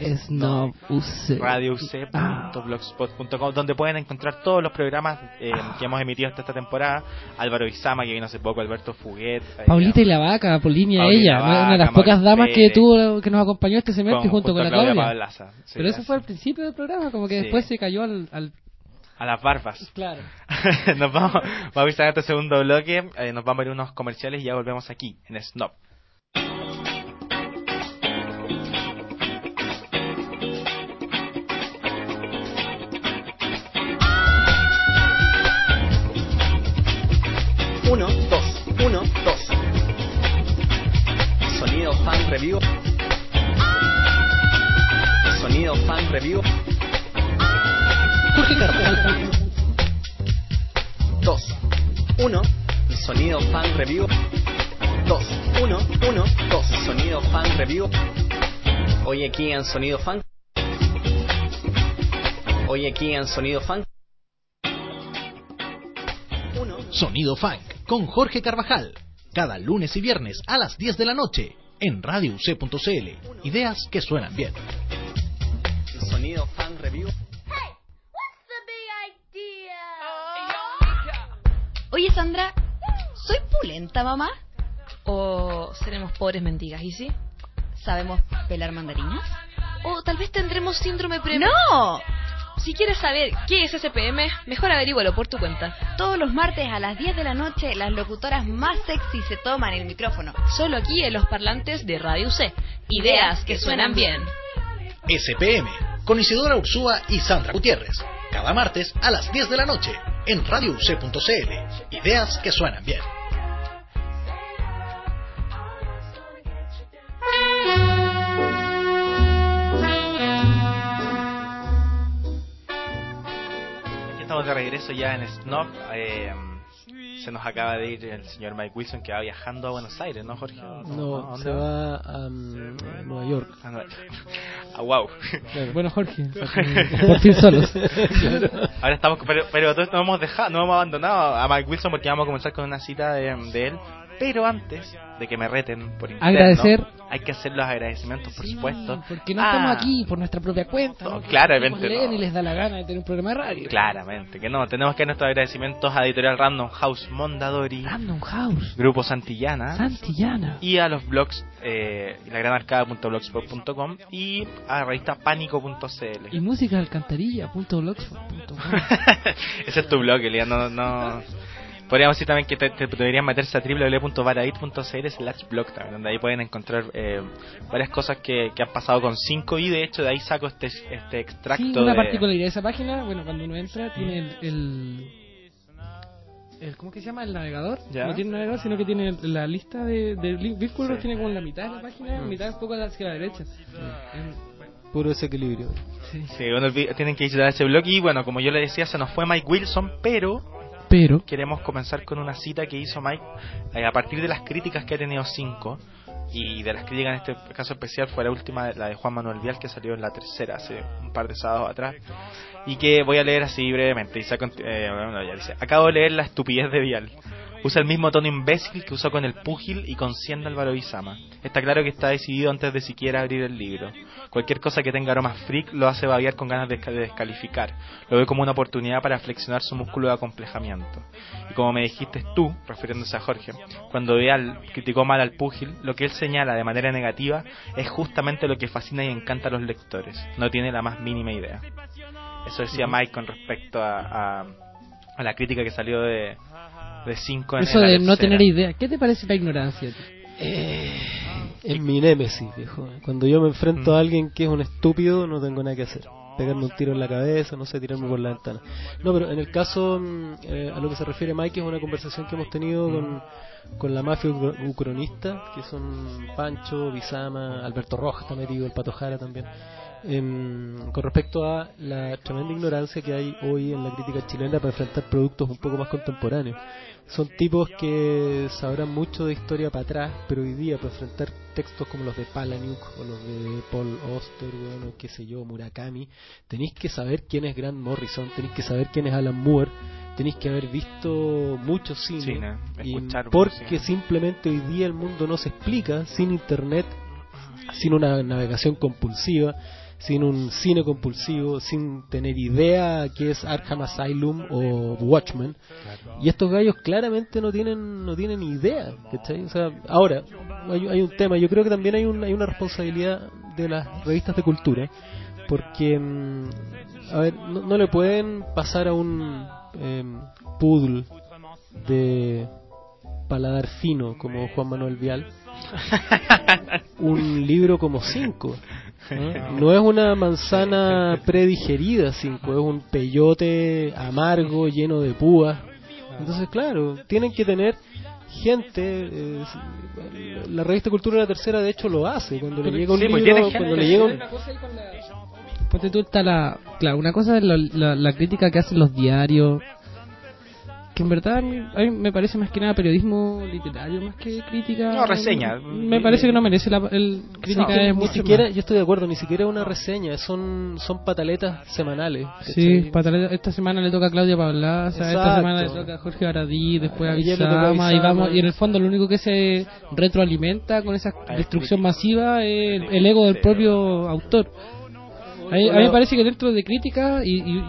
radiouc.blogspot.com, donde pueden encontrar todos los programas que hemos emitido hasta esta temporada. Álvaro Izama, que vino hace poco, Alberto Fuguet, Paulita y la Vaca, Polinia Paulina ella, Vaca, una de las Mauricio pocas damas que Pérez, tuvo, que nos acompañó este semestre junto con la Claudia. Pablaza. Sí, Pero eso así. fue al principio del programa, como que Sí. después se cayó al... A las barbas. Claro. Nos vamos a visitar este segundo bloque, nos vamos a ir unos comerciales y ya volvemos aquí, en Snob. Uno, dos. Sonido fan review. Sonido fan review. Jorge Carvajal. 2, 1. Sonido fan review. 2, 1, 2. Sonido fan review. Hoy aquí en Sonido Fan. Hoy aquí en Sonido Fan. 1. Sonido Funk con Jorge Carvajal. Cada lunes y viernes a las 10 de la noche en radiouc.cl. Ideas que suenan bien. Sonido fan review. Oye, Sandra, ¿soy pulenta, mamá? ¿O seremos pobres mendigas, y sí? ¿Sabemos pelar mandarinas? ¿O tal vez tendremos síndrome ¡No! Si quieres saber qué es SPM, mejor averígualo por tu cuenta. Todos los martes a las 10 de la noche, las locutoras más sexy se toman el micrófono. Solo aquí en los parlantes de Radio UC. Ideas que suenan bien. SPM con Isidora Ursúa y Sandra Gutiérrez. Cada martes a las 10 de la noche en radiouc.cl. Ideas que suenan bien. Estamos de regreso ya en Snob. Se nos acaba de ir el señor Mike Wilson, que va viajando a Buenos Aires, ¿no, Jorge? No, se va a Nueva York. Wow. Claro. Bueno, Jorge, por fin solos. Ahora estamos, pero todo esto no hemos dejado, no hemos abandonado a Mike Wilson porque vamos a comenzar con una cita de él. Pero antes de que me reten por interno, Agradecer. hay que hacer los agradecimientos, por supuesto. Porque no estamos aquí por nuestra propia cuenta. No, ¿no? claramente leen no. y les da la gana de tener un programa de radio. Claramente que no. Tenemos que dar nuestros agradecimientos a Editorial Random House Mondadori, Random House, Grupo Santillana, Santillana. y a los blogs lagranarcada.blogspot.com y a la revista pánico.cl. Y música alcantarilla.blogspot.com. Ese es tu blog, Elia, no. Podríamos decir también que te deberían meterse a www.varadit.cl/blog también, donde ahí pueden encontrar varias cosas que han pasado con 5, y de hecho de ahí saco este extracto. Sí, una de... particularidad de esa página, bueno, cuando uno entra tiene el ¿cómo que se llama? El navegador. ¿Ya? No tiene navegador, sino que tiene la lista de vínculos, Sí. tiene como la mitad de la página, mitad un poco hacia la derecha. Puro desequilibrio. Sí. Sí, bueno, tienen que visitar ese blog. Y bueno, como yo le decía, se nos fue Mike Wilson, pero queremos comenzar con una cita que hizo Mike a partir de las críticas que ha tenido 5, y de las críticas en este caso especial fue la última, la de Juan Manuel Vial, que salió en la tercera hace un par de sábados atrás, y que voy a leer así brevemente. Y bueno, ya dice: acabo de leer La estupidez de Vial, Usa el mismo tono imbécil que usó con el púgil y con 100 de Álvaro Bizama. Está claro que está decidido antes de siquiera abrir el libro. Cualquier cosa que tenga aromas freak lo hace babear con ganas de descalificar. Lo ve como una oportunidad para flexionar su músculo de acomplejamiento. Y como me dijiste tú, refiriéndose a Jorge, cuando criticó mal al púgil, lo que él señala de manera negativa es justamente lo que fascina y encanta a los lectores. No tiene la más mínima idea. Eso decía Mike con respecto a la crítica que salió de 5 en Eso la de no tercera. tener idea. ¿Qué te parece la ignorancia? Es mi némesis, viejo. Cuando yo me enfrento a alguien que es un estúpido, no tengo nada que hacer. Pegarme un tiro en la cabeza, no sé, tirarme por la ventana. No, pero en el caso a lo que se refiere Mike, es una conversación que hemos tenido con la mafia ucronista, que son Pancho, Bizama, Alberto Rojas está metido, el Pato Jara también. Con respecto a la tremenda ignorancia que hay hoy en la crítica chilena para enfrentar productos un poco más contemporáneos. Son tipos que sabrán mucho de historia para atrás, pero hoy día para enfrentar textos como los de Palahniuk o los de Paul Auster, bueno, qué sé yo, Murakami, tenéis que saber quién es Grant Morrison, tenéis que saber quién es Alan Moore, tenéis que haber visto mucho cine, porque simplemente hoy día el mundo no se explica sin internet, sin una navegación compulsiva, sin un cine compulsivo, sin tener idea qué es Arkham Asylum o Watchmen. Y estos gallos claramente no tienen idea, ¿cachai? O sea, ahora hay un tema, yo creo que también hay una responsabilidad de las revistas de cultura, porque a ver, no le pueden pasar a un poodle de paladar fino como Juan Manuel Vial un libro como 5. No es una manzana predigerida 5, es un peyote amargo lleno de púas. Entonces, claro, tienen que tener gente. La revista Cultura de la Tercera, de hecho, lo hace. Cuando le llega un libro, cuando le llega un... Ponte tú, está una cosa es la crítica que hacen los diarios, que en verdad a mí me parece más que nada periodismo literario más que crítica. No, reseña. Me parece que no merece crítica. No, es ni mucho siquiera, más. yo estoy de acuerdo, ni siquiera una reseña, son pataletas semanales. Sí, pataletas. Esta semana le toca a Claudia Pablaza, esta semana le toca a Jorge Baradí, después a Bizama, y en el fondo lo único que se retroalimenta con esa destrucción masiva es el ego del propio autor. A mí me parece que dentro de crítica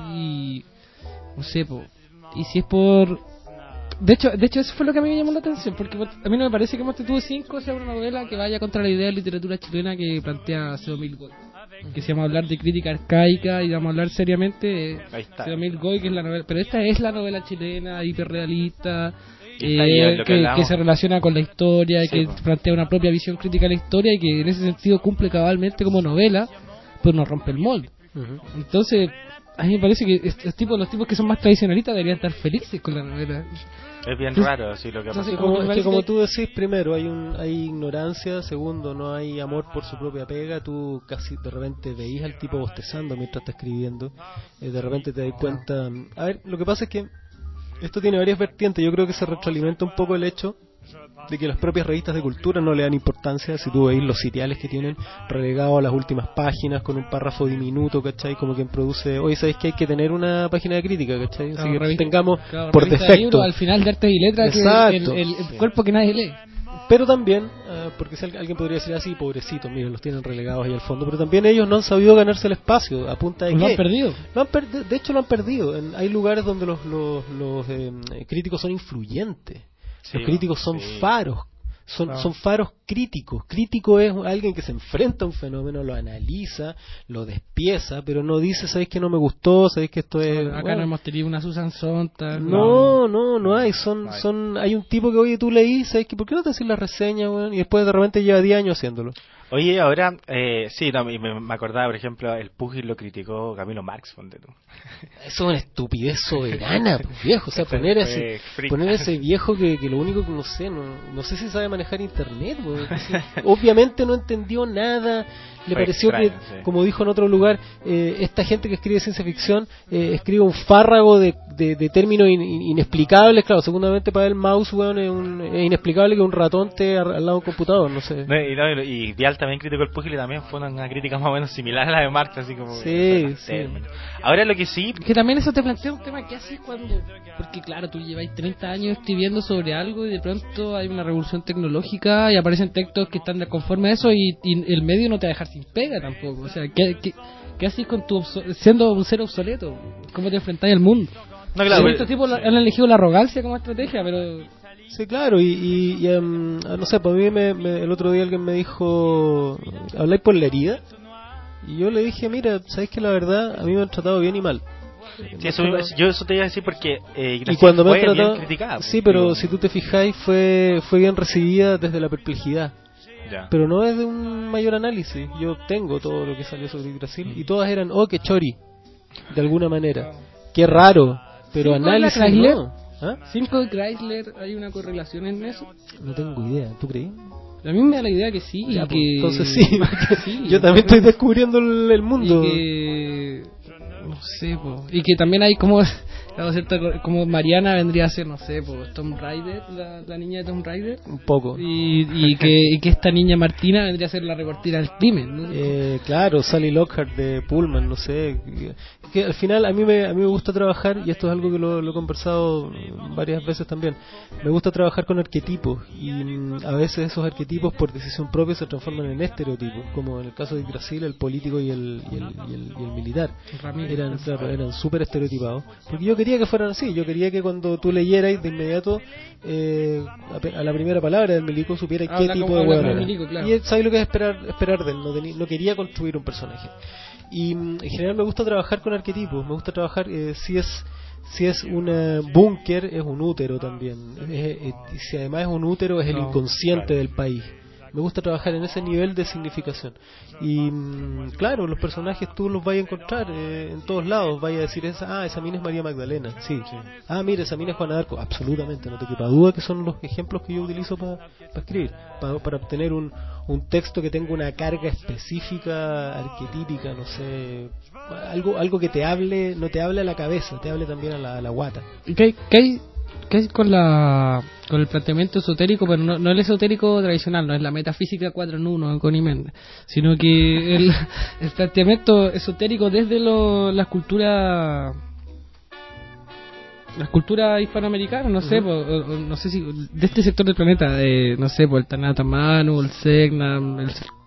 y no sé, y si es por... De hecho eso fue lo que a mí me llamó la atención, porque a mí no me parece que Monte Tuvo 5 sea una novela que vaya contra la idea de literatura chilena que plantea C.O.Mil Goy, que se llama hablar de crítica arcaica y vamos a hablar seriamente de C.O.Mil Goy, que es la novela, pero esta es la novela chilena hiperrealista, que se relaciona con la historia, sí, que plantea una propia visión crítica de la historia y que en ese sentido cumple cabalmente como novela, pero no rompe el molde. Entonces a mí me parece que los tipos que son más tradicionalistas deberían estar felices con la novela. Es bien raro, sí, lo que pasa. Como tú decís, primero hay ignorancia, segundo no hay amor por su propia pega. Tú casi de repente veís al tipo bostezando mientras está escribiendo, de repente te das cuenta. A ver, lo que pasa es que esto tiene varias vertientes. Yo creo que se retroalimenta un poco el hecho de que las propias revistas de cultura no le dan importancia. Si tú veis los sitiales que tienen relegados a las últimas páginas con un párrafo diminuto, ¿cachai? Como quien produce, oye, ¿sabéis que hay que tener una página de crítica, ¿cachai? Así que tengamos por defecto libro, al final de Artes y Letras, que el cuerpo que nadie lee. Pero también, porque si alguien podría decir así, pobrecitos, miren, los tienen relegados ahí al fondo, pero también ellos no han sabido ganarse el espacio a punta de lo han perdido. De hecho lo han perdido. Hay lugares donde los críticos son influyentes. Sí, los críticos son faros, son faros críticos. Crítico es alguien que se enfrenta a un fenómeno, lo analiza, lo despieza, pero no dice, ¿sabéis que no me gustó? ¿Sabéis que esto es...? Acá no hemos tenido una Susan Sontag. No hay. Hay un tipo que, oye, tú leí, ¿sabéis que por qué no te haces la reseña, bueno? Y después de repente lleva 10 años haciéndolo. Oye, ahora, me acordaba, por ejemplo, el Púgil lo criticó Camilo Marx, ponte tú. Eso es una estupidez soberana, pues, viejo. O sea, poner ese viejo que lo único que no sé si sabe manejar internet, pues. Obviamente no entendió nada. Le pareció extraño, que, como dijo en otro lugar, esta gente que escribe ciencia ficción escribe un fárrago de términos inexplicables. Claro, seguramente para el mouse, bueno, es inexplicable que un ratón esté al lado de un computador, no sé. Y Vial también criticó el púgil y también fue una crítica más o menos similar a la de Marx, así como... Sí. Ahora lo que sí... Que también eso te plantea un tema que haces cuando... Porque claro, tú lleváis 30 años escribiendo sobre algo y de pronto hay una revolución tecnológica y aparecen textos que están de conforme a eso y el medio no te va a dejar sin pega tampoco. O sea, ¿qué haces con siendo un ser obsoleto? ¿Cómo te enfrentáis al mundo? No, claro, Estos tipos han elegido la arrogancia como estrategia, pero... Sí, claro, y no sé, pues a mí el otro día alguien me dijo, ¿habláis por la herida? Y yo le dije, mira, sabéis que la verdad a mí me han tratado bien y mal. Sí, yo eso te iba a decir porque y cuando me han tratado, bien criticada. sí, pero si tú te fijáis fue bien recibida desde la perplejidad. Ya. Pero no es de un mayor análisis. Yo tengo todo lo que salió sobre Brasil y todas eran, oh, qué chori, de alguna manera. Qué raro, pero ¿Cinco análisis de la Chrysler? no. ¿Ah? 5 de Chrysler, ¿hay una correlación en eso? No tengo idea, ¿tú crees? A mí me da la idea que sí. Ya, y que... entonces sí, sí, yo también estoy descubriendo el mundo. Y que... No sé, po. Y que también hay como... como Mariana vendría a ser, no sé, pues Tomb Raider, la niña de Tomb Raider. Un poco. Y que esta niña Martina vendría a ser la reportera del crimen, ¿no? Claro, Sally Lockhart de Pullman, no sé. Que al final a mí me gusta trabajar, y esto es algo que lo he conversado varias veces también. Me gusta trabajar con arquetipos, y a veces esos arquetipos por decisión propia se transforman en estereotipos, como en el caso de Brasil, el político y el militar. Eran súper estereotipados. Porque yo quería que fueran así, yo quería que cuando tú leyeras de inmediato a la primera palabra del milico supieras qué tipo de hueón era. Claro. Y sabes lo que es esperar de él, no quería construir un personaje. Y en general me gusta trabajar con arquetipos, me gusta trabajar si es un búnker, es un útero también, si además es un útero es el inconsciente del país. Me gusta trabajar en ese nivel de significación. Y claro, los personajes tú los vas a encontrar en todos lados. Vas a decir, esa mina es María Magdalena. Sí. Ah, mira, esa mina es Juana d'Arco. Absolutamente, no te quepa duda que son los ejemplos que yo utilizo para escribir. Para obtener un texto que tenga una carga específica, arquetípica, no sé. Algo que te hable, no te hable a la cabeza, te hable también a la guata. ¿Qué hay con el planteamiento esotérico, pero no el esotérico tradicional, no es la metafísica 4 en 1 con Iméndez, sino que el planteamiento esotérico desde las culturas hispanoamericanas, no sé, no sé si de este sector del planeta, no sé, el Tanata Manu, el Segnam,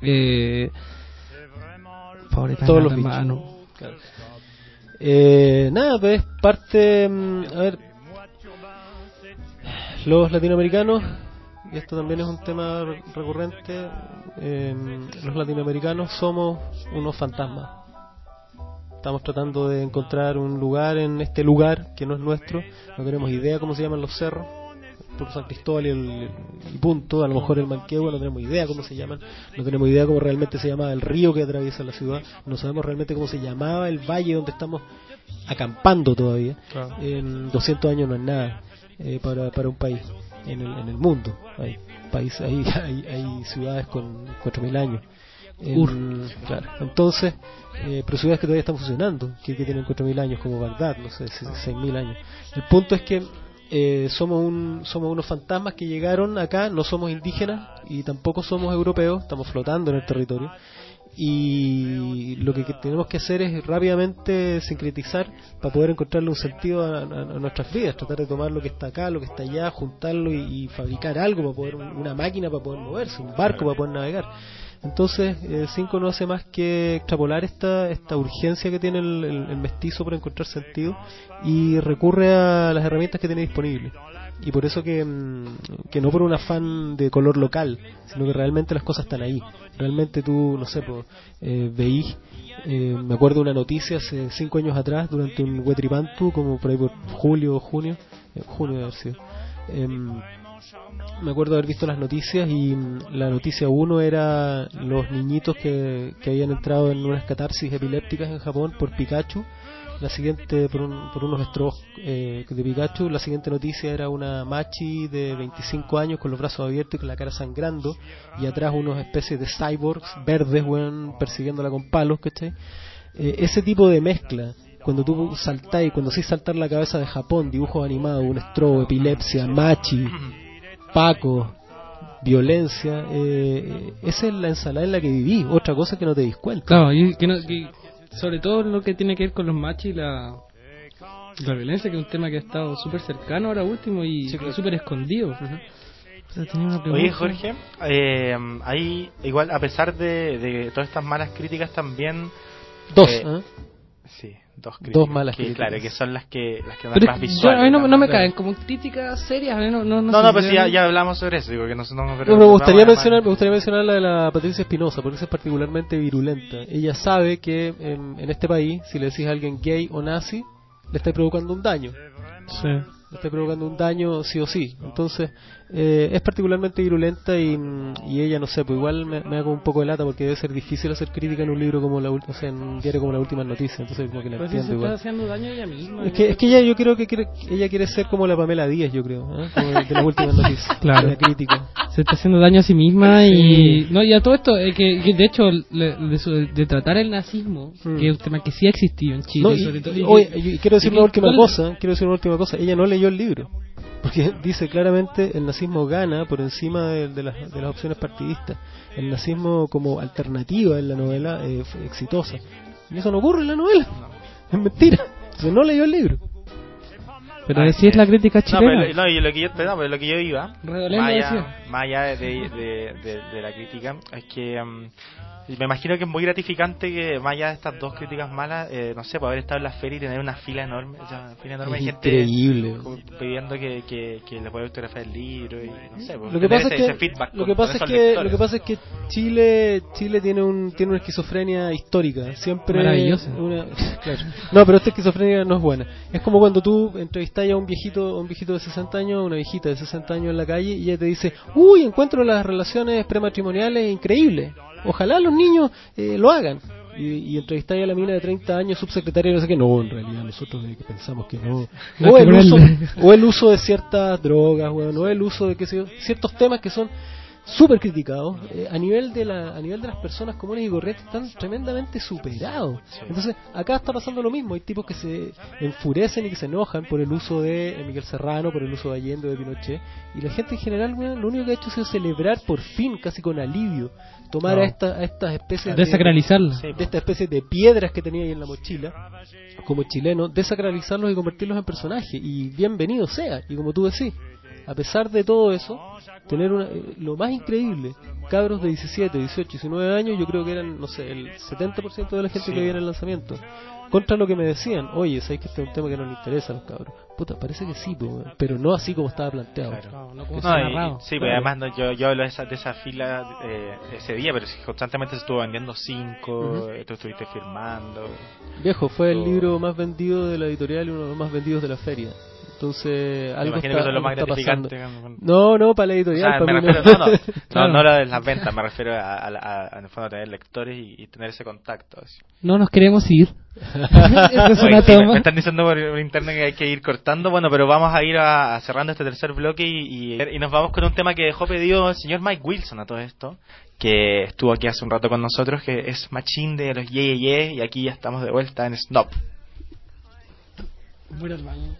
todos los bichos. Claro. Nada, pues parte, a ver, los latinoamericanos, y esto también es un tema recurrente, los latinoamericanos somos unos fantasmas. Estamos tratando de encontrar un lugar en este lugar que no es nuestro, no tenemos idea cómo se llaman los cerros, por San Cristóbal y punto, a lo mejor el Manquehue, no tenemos idea cómo se llaman, no tenemos idea cómo realmente se llama el río que atraviesa la ciudad, no sabemos realmente cómo se llamaba el valle donde estamos acampando todavía. Claro. En 200 años no es nada para un país en el mundo. Hay ciudades con 4.000 años. Claro. Entonces, pero ciudades que todavía están funcionando, que tienen 4.000 años, como Bagdad, no sé, 6.000 años. El punto es que somos unos fantasmas que llegaron acá, no somos indígenas y tampoco somos europeos, estamos flotando en el territorio. Y lo que tenemos que hacer es rápidamente sincretizar para poder encontrarle un sentido a nuestras vidas, tratar de tomar lo que está acá, lo que está allá, juntarlo y fabricar algo para poder, una máquina para poder moverse, un barco para poder navegar. Entonces, 5 no hace más que extrapolar esta urgencia que tiene el mestizo por encontrar sentido y recurre a las herramientas que tiene disponibles. Y por eso que no por un afán de color local, sino que realmente las cosas están ahí. Realmente tú, no sé, veís, me acuerdo de una noticia hace 5 años atrás, durante un Huetripantu, como por ahí por junio de haber sido. Me acuerdo de haber visto las noticias y la noticia 1 era los niñitos que habían entrado en unas catarsis epilépticas en Japón por Pikachu. La siguiente, por unos estrogos de Pikachu. La siguiente noticia era una machi de 25 años con los brazos abiertos y con la cara sangrando, y atrás unos especies de cyborgs verdes, persiguiéndola con palos, ¿cachai? Ese tipo de mezcla, cuando tú saltás, cuando haces saltar la cabeza de Japón, dibujos animados, un estrobo, epilepsia, machi, Paco, violencia, esa es la ensalada en la que viví. Otra cosa que no te dis cuenta. Claro, y que sobre todo lo que tiene que ver con los machos y la violencia, que es un tema que ha estado súper cercano ahora último y Sí, claro. súper escondido. O sea, tenía una pregunta. Oye, Jorge, ahí igual, a pesar de todas estas malas críticas también... Dos, Sí, dos críticas. Dos malas que, críticas. Claro, que son las que dan Pero más yo, visuales. a mí no me claro. caen como críticas serias, no No, sé, pues ya hablamos sobre eso, digo que no No, me gustaría mencionar la de la Patricia Espinosa, porque esa es particularmente virulenta. Ella sabe que en este país, si le decís a alguien gay o nazi, le estáis provocando un daño. Sí. Le estáis provocando un daño sí o sí. Entonces, es particularmente virulenta y ella, no sé, pues igual me hago un poco de lata porque debe ser difícil hacer crítica en un libro como o sea, en un diario como La Última Noticia. Entonces, como que la Pero si entiendo se igual. está haciendo daño a ella misma. Es que ella, yo creo que ella quiere ser como la Pamela Díaz, yo creo, como de Las Últimas Noticias. Claro. De la crítica. Se está haciendo daño a sí misma Sí. y a todo esto que de hecho de tratar el nazismo, que es un tema que sí ha existido en Chile, No, sobre todo, y quiero decir y una que- última ¿cuál? cosa. Ella no leyó el libro. Porque dice claramente el nazismo gana por encima de las opciones partidistas. El nazismo como alternativa en la novela fue exitosa. Y eso no ocurre en la novela. Es mentira. Entonces no leyó el libro. Pero así es la crítica chilena. Y lo que yo iba, Redolén lo más decía. allá de la crítica, es que me imagino que es muy gratificante que más allá de estas dos críticas malas, no sé, por haber estado en la feria y tener una fila enorme, de Es gente increíble. como pidiendo que le pueda autografiar el libro y no sé, pues, Lo que tener pasa ese es feedback que con lo esos que lectores. pasa es que Chile tiene una esquizofrenia histórica, siempre Maravillosa. claro. No, pero esta esquizofrenia no es buena. Es como cuando tú entrevistas a un viejito de 60 años, una viejita de 60 años en la calle y ella te dice, "Uy, encuentro las relaciones prematrimoniales increíbles. Ojalá los niños lo hagan." Y entrevistáis a la mina de 30 años, subsecretaria, no sé qué. No, en realidad nosotros pensamos que no. No, O que el con uso, el- o el uso de ciertas drogas, weón, o el uso de qué sé yo, ciertos temas que son súper criticados a nivel de las personas comunes y corrientes, están tremendamente superados. Entonces acá está pasando lo mismo. Hay tipos que se enfurecen y que se enojan por el uso de Miguel Serrano, por el uso de Allende o de Pinochet, y la gente en general, weón, lo único que ha hecho ha sido celebrar por fin, casi con alivio, tomar No. a estas especies Desacralizarla. de esta especie de piedras que tenía ahí en la mochila como chileno, desacralizarlos y convertirlos en personajes, y bienvenido sea. Y como tú decís, a pesar de todo eso, tener lo más increíble, cabros de 17, 18, 19 años, yo creo que eran, no sé, el 70% de la gente que había en el lanzamiento, contra lo que me decían, oye, ¿sabes que este es un tema que no les interesa a los cabros? Puta, parece que sí, pero no así como estaba planteado. Claro. No, como No, se ha narrado. sí, pues además yo hablo de esa fila ese día, pero si constantemente se estuvo vendiendo 5, tú estuviste firmando. Viejo, fue el libro más vendido de la editorial y uno de los más vendidos de la feria. Entonces, Me algo imagino está, que eso es lo algo más está pasando. gratificante. No, para la O editorial, sea, para me mí refiero, no, Claro. no lo de las ventas, me refiero en el fondo a tener lectores y tener ese contacto. Así. No nos queremos ir. Esa es Oye, una sí, me toma. están diciendo por internet que hay que ir cortando, bueno, pero vamos a ir cerrando este tercer bloque y nos vamos con un tema que dejó pedido el señor Mike Wilson a todo esto, que estuvo aquí hace un rato con nosotros, que es Machine de los Ye Ye Ye, y aquí ya estamos de vuelta en Snob. Voy al baño.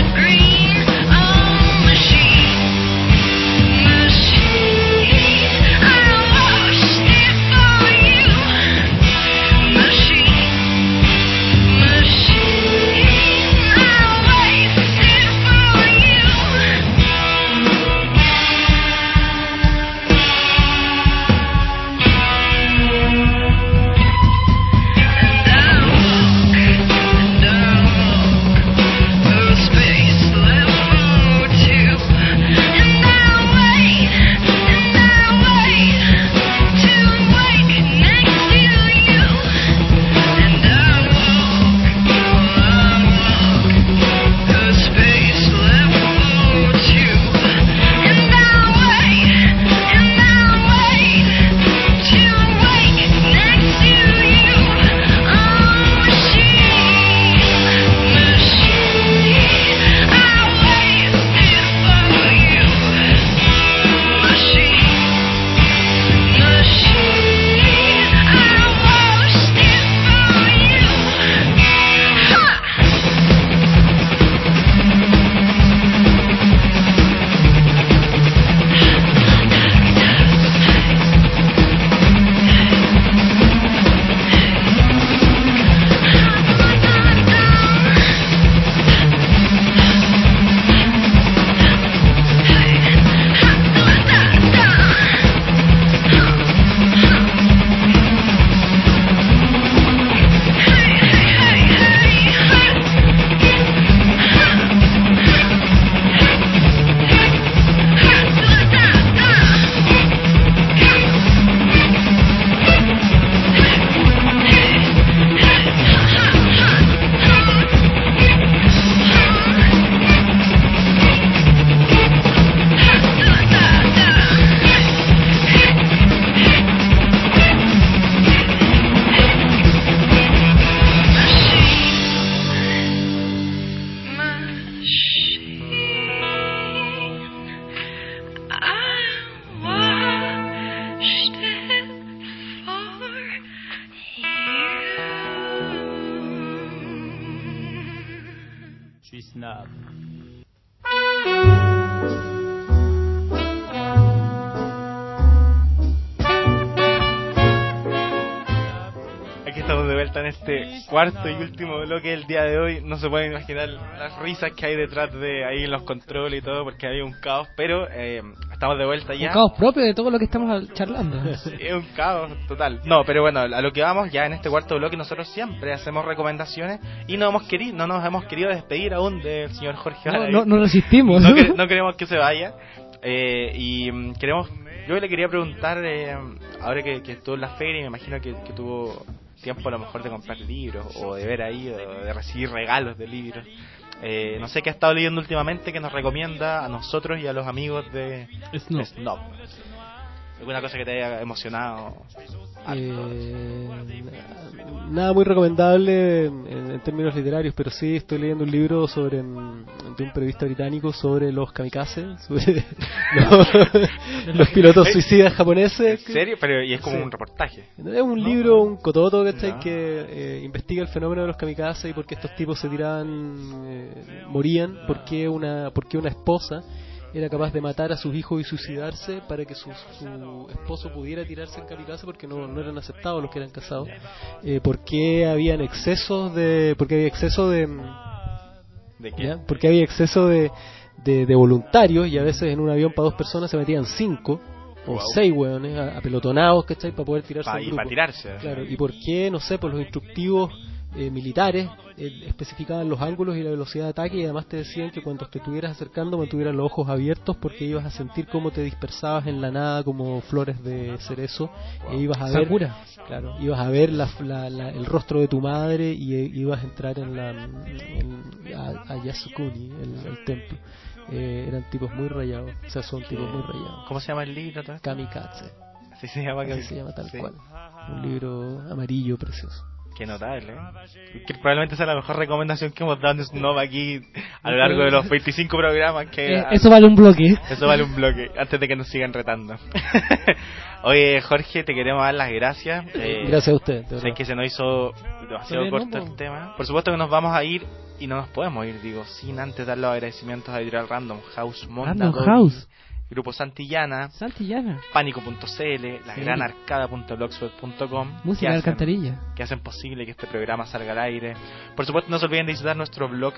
Machine Aquí estamos de vuelta en este cuarto y último bloque del día de hoy. No se pueden imaginar las risas que hay detrás de ahí en los controles y todo, porque hay un caos, pero estamos de vuelta ya. Un caos propio de todo lo que estamos charlando. Sí, es un caos total. No, pero bueno, a lo que vamos ya en este cuarto bloque, nosotros siempre hacemos recomendaciones y no nos hemos querido despedir aún del señor Jorge Baradit. No resistimos. No queremos que se vaya. Yo le quería preguntar, ahora que estuvo en la feria, me imagino que tuvo tiempo a lo mejor de comprar libros o de ver ahí, o de recibir regalos de libros. No sé qué ha estado leyendo últimamente que nos recomienda a nosotros y a los amigos de Snob. ¿Alguna cosa que te haya emocionado? Nada muy recomendable en términos literarios, pero sí estoy leyendo un libro de un periodista británico sobre los kamikaze, sobre los pilotos suicidas japoneses. ¿En serio? Pero y es como Sí. un reportaje. Es un libro, un cototo, ¿cachai? No. Que investiga el fenómeno de los kamikaze y por qué estos tipos se morían, por qué una esposa era capaz de matar a sus hijos y suicidarse para que su esposo pudiera tirarse en kamikaze, porque no eran aceptados los que eran casados. Porque había exceso de ¿De qué? ¿ya? Porque había exceso de voluntarios, y a veces en un avión para 2 personas se metían 5 o Wow. 6 hueones apelotonados, ¿cachai? Para poder tirarse en Y grupo. para tirarse. Claro, y por qué, no sé, por los instructivos militares especificaban los ángulos y la velocidad de ataque, y además te decían que cuando te estuvieras acercando mantuvieras los ojos abiertos, porque ibas a sentir cómo te dispersabas en la nada como flores de cerezo. E ibas a ver, Sakura. claro, ibas a ver el rostro de tu madre, y ibas a entrar a Yasukuni, el templo. Eran tipos muy rayados, o sea, son tipos muy rayados. ¿Cómo se llama el libro? Kamikaze, Así se llama. así se llama tal Sí. cual. Un libro amarillo precioso. Qué notable, que probablemente sea la mejor recomendación que hemos dado en Snob aquí a lo largo de los 25 programas que Eso vale un bloque. eso vale un bloque, antes de que nos sigan retando. Oye, Jorge, te queremos dar las gracias. Gracias a usted, de Sé verdad. que se nos hizo demasiado Todavía corto no, el po. tema. Por supuesto que nos vamos a ir, y no nos podemos ir, sin antes dar los agradecimientos a Editorial Random House, Random Mondadori, House. Grupo Santillana, Santillana. Pánico.cl, lagranarcada.blogspot.com, Música de alcantarilla. que hacen posible que este programa salga al aire. Por supuesto, no se olviden de visitar nuestro blog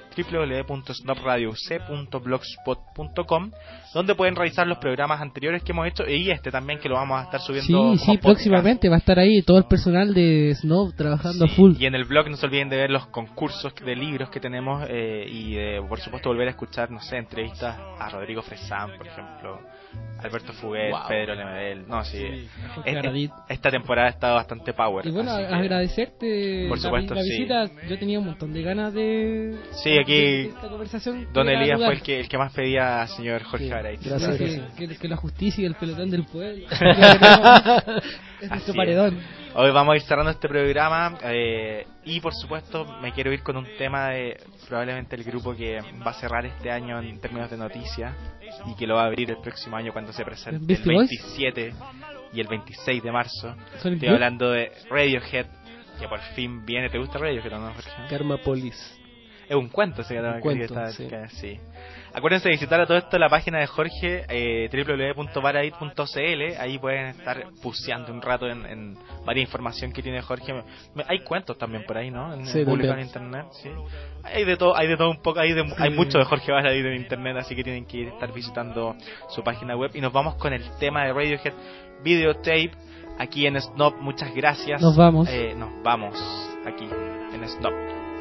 www.snobradiouc.blogspot.com, donde pueden revisar los programas anteriores que hemos hecho, y este también, que lo vamos a estar subiendo Sí, como podcast. próximamente va a estar ahí todo el personal de Snob trabajando Sí, a full. y en el blog no se olviden de ver los concursos de libros que tenemos, por supuesto volver a escuchar, no sé, entrevistas a Rodrigo Fresán, por ejemplo, Alberto Fuguet, Wow. Pedro Lemebel. No, sí, Jorge Baradit. esta temporada ha estado bastante power. Y bueno, así que- agradecerte Por supuesto, la sí. visita. Yo tenía un montón de ganas de Sí, aquí de esta conversación. Don Era Elías lugar. fue el que más pedía al señor Jorge Sí, Baradit. gracias. Que la justicia y el pelotón del pueblo. Es Así nuestro es. paredón. Hoy vamos a ir cerrando este programa, y por supuesto me quiero ir con un tema de probablemente el grupo que va a cerrar este año en términos de noticias, y que lo va a abrir el próximo año cuando se presente el ¿Beastie Boys? 27 y el 26 de marzo. Sonic Estoy Youth. hablando de Radiohead, que por fin viene. ¿Te gusta Radiohead o no, Jorge? Karmapolis. Es un cuento ese que Un cuento, sí. sí. Acuérdense de visitar a todo esto la página de Jorge, www.paradit.cl. Ahí pueden estar buceando un rato en varias información que tiene Jorge. Hay cuentos también por ahí, ¿no? Sí, Publicado en también. internet, sí. Hay de todo un poco, hay mucho de Jorge Baradit en internet, así que tienen que ir a estar visitando su página web. Y nos vamos con el tema de Radiohead, Videotape, aquí en Snob. Muchas gracias. Nos vamos. Nos vamos aquí en Snob.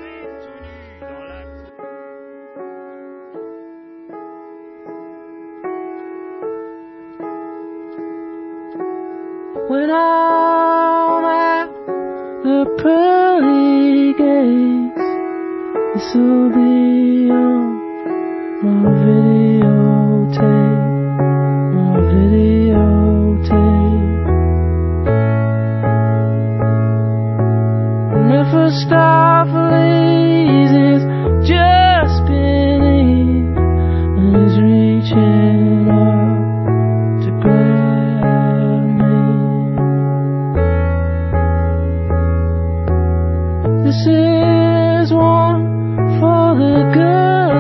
When I'm at the pearly gates, this will be on my videotape, my videotape. Mephistopheles is just beneath, and is reaching up to grab me. This is one for the girl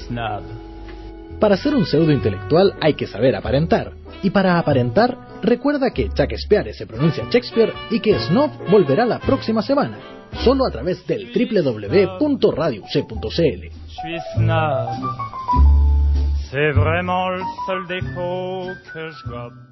snob. Para ser un pseudo intelectual hay que saber aparentar. Y para aparentar, recuerda que Shakespeare se pronuncia Shakespeare y que Snob volverá la próxima semana, solo a través del www.radiouc.cl. Je suis snob. C'est vraiment le seul défaut que je gobe.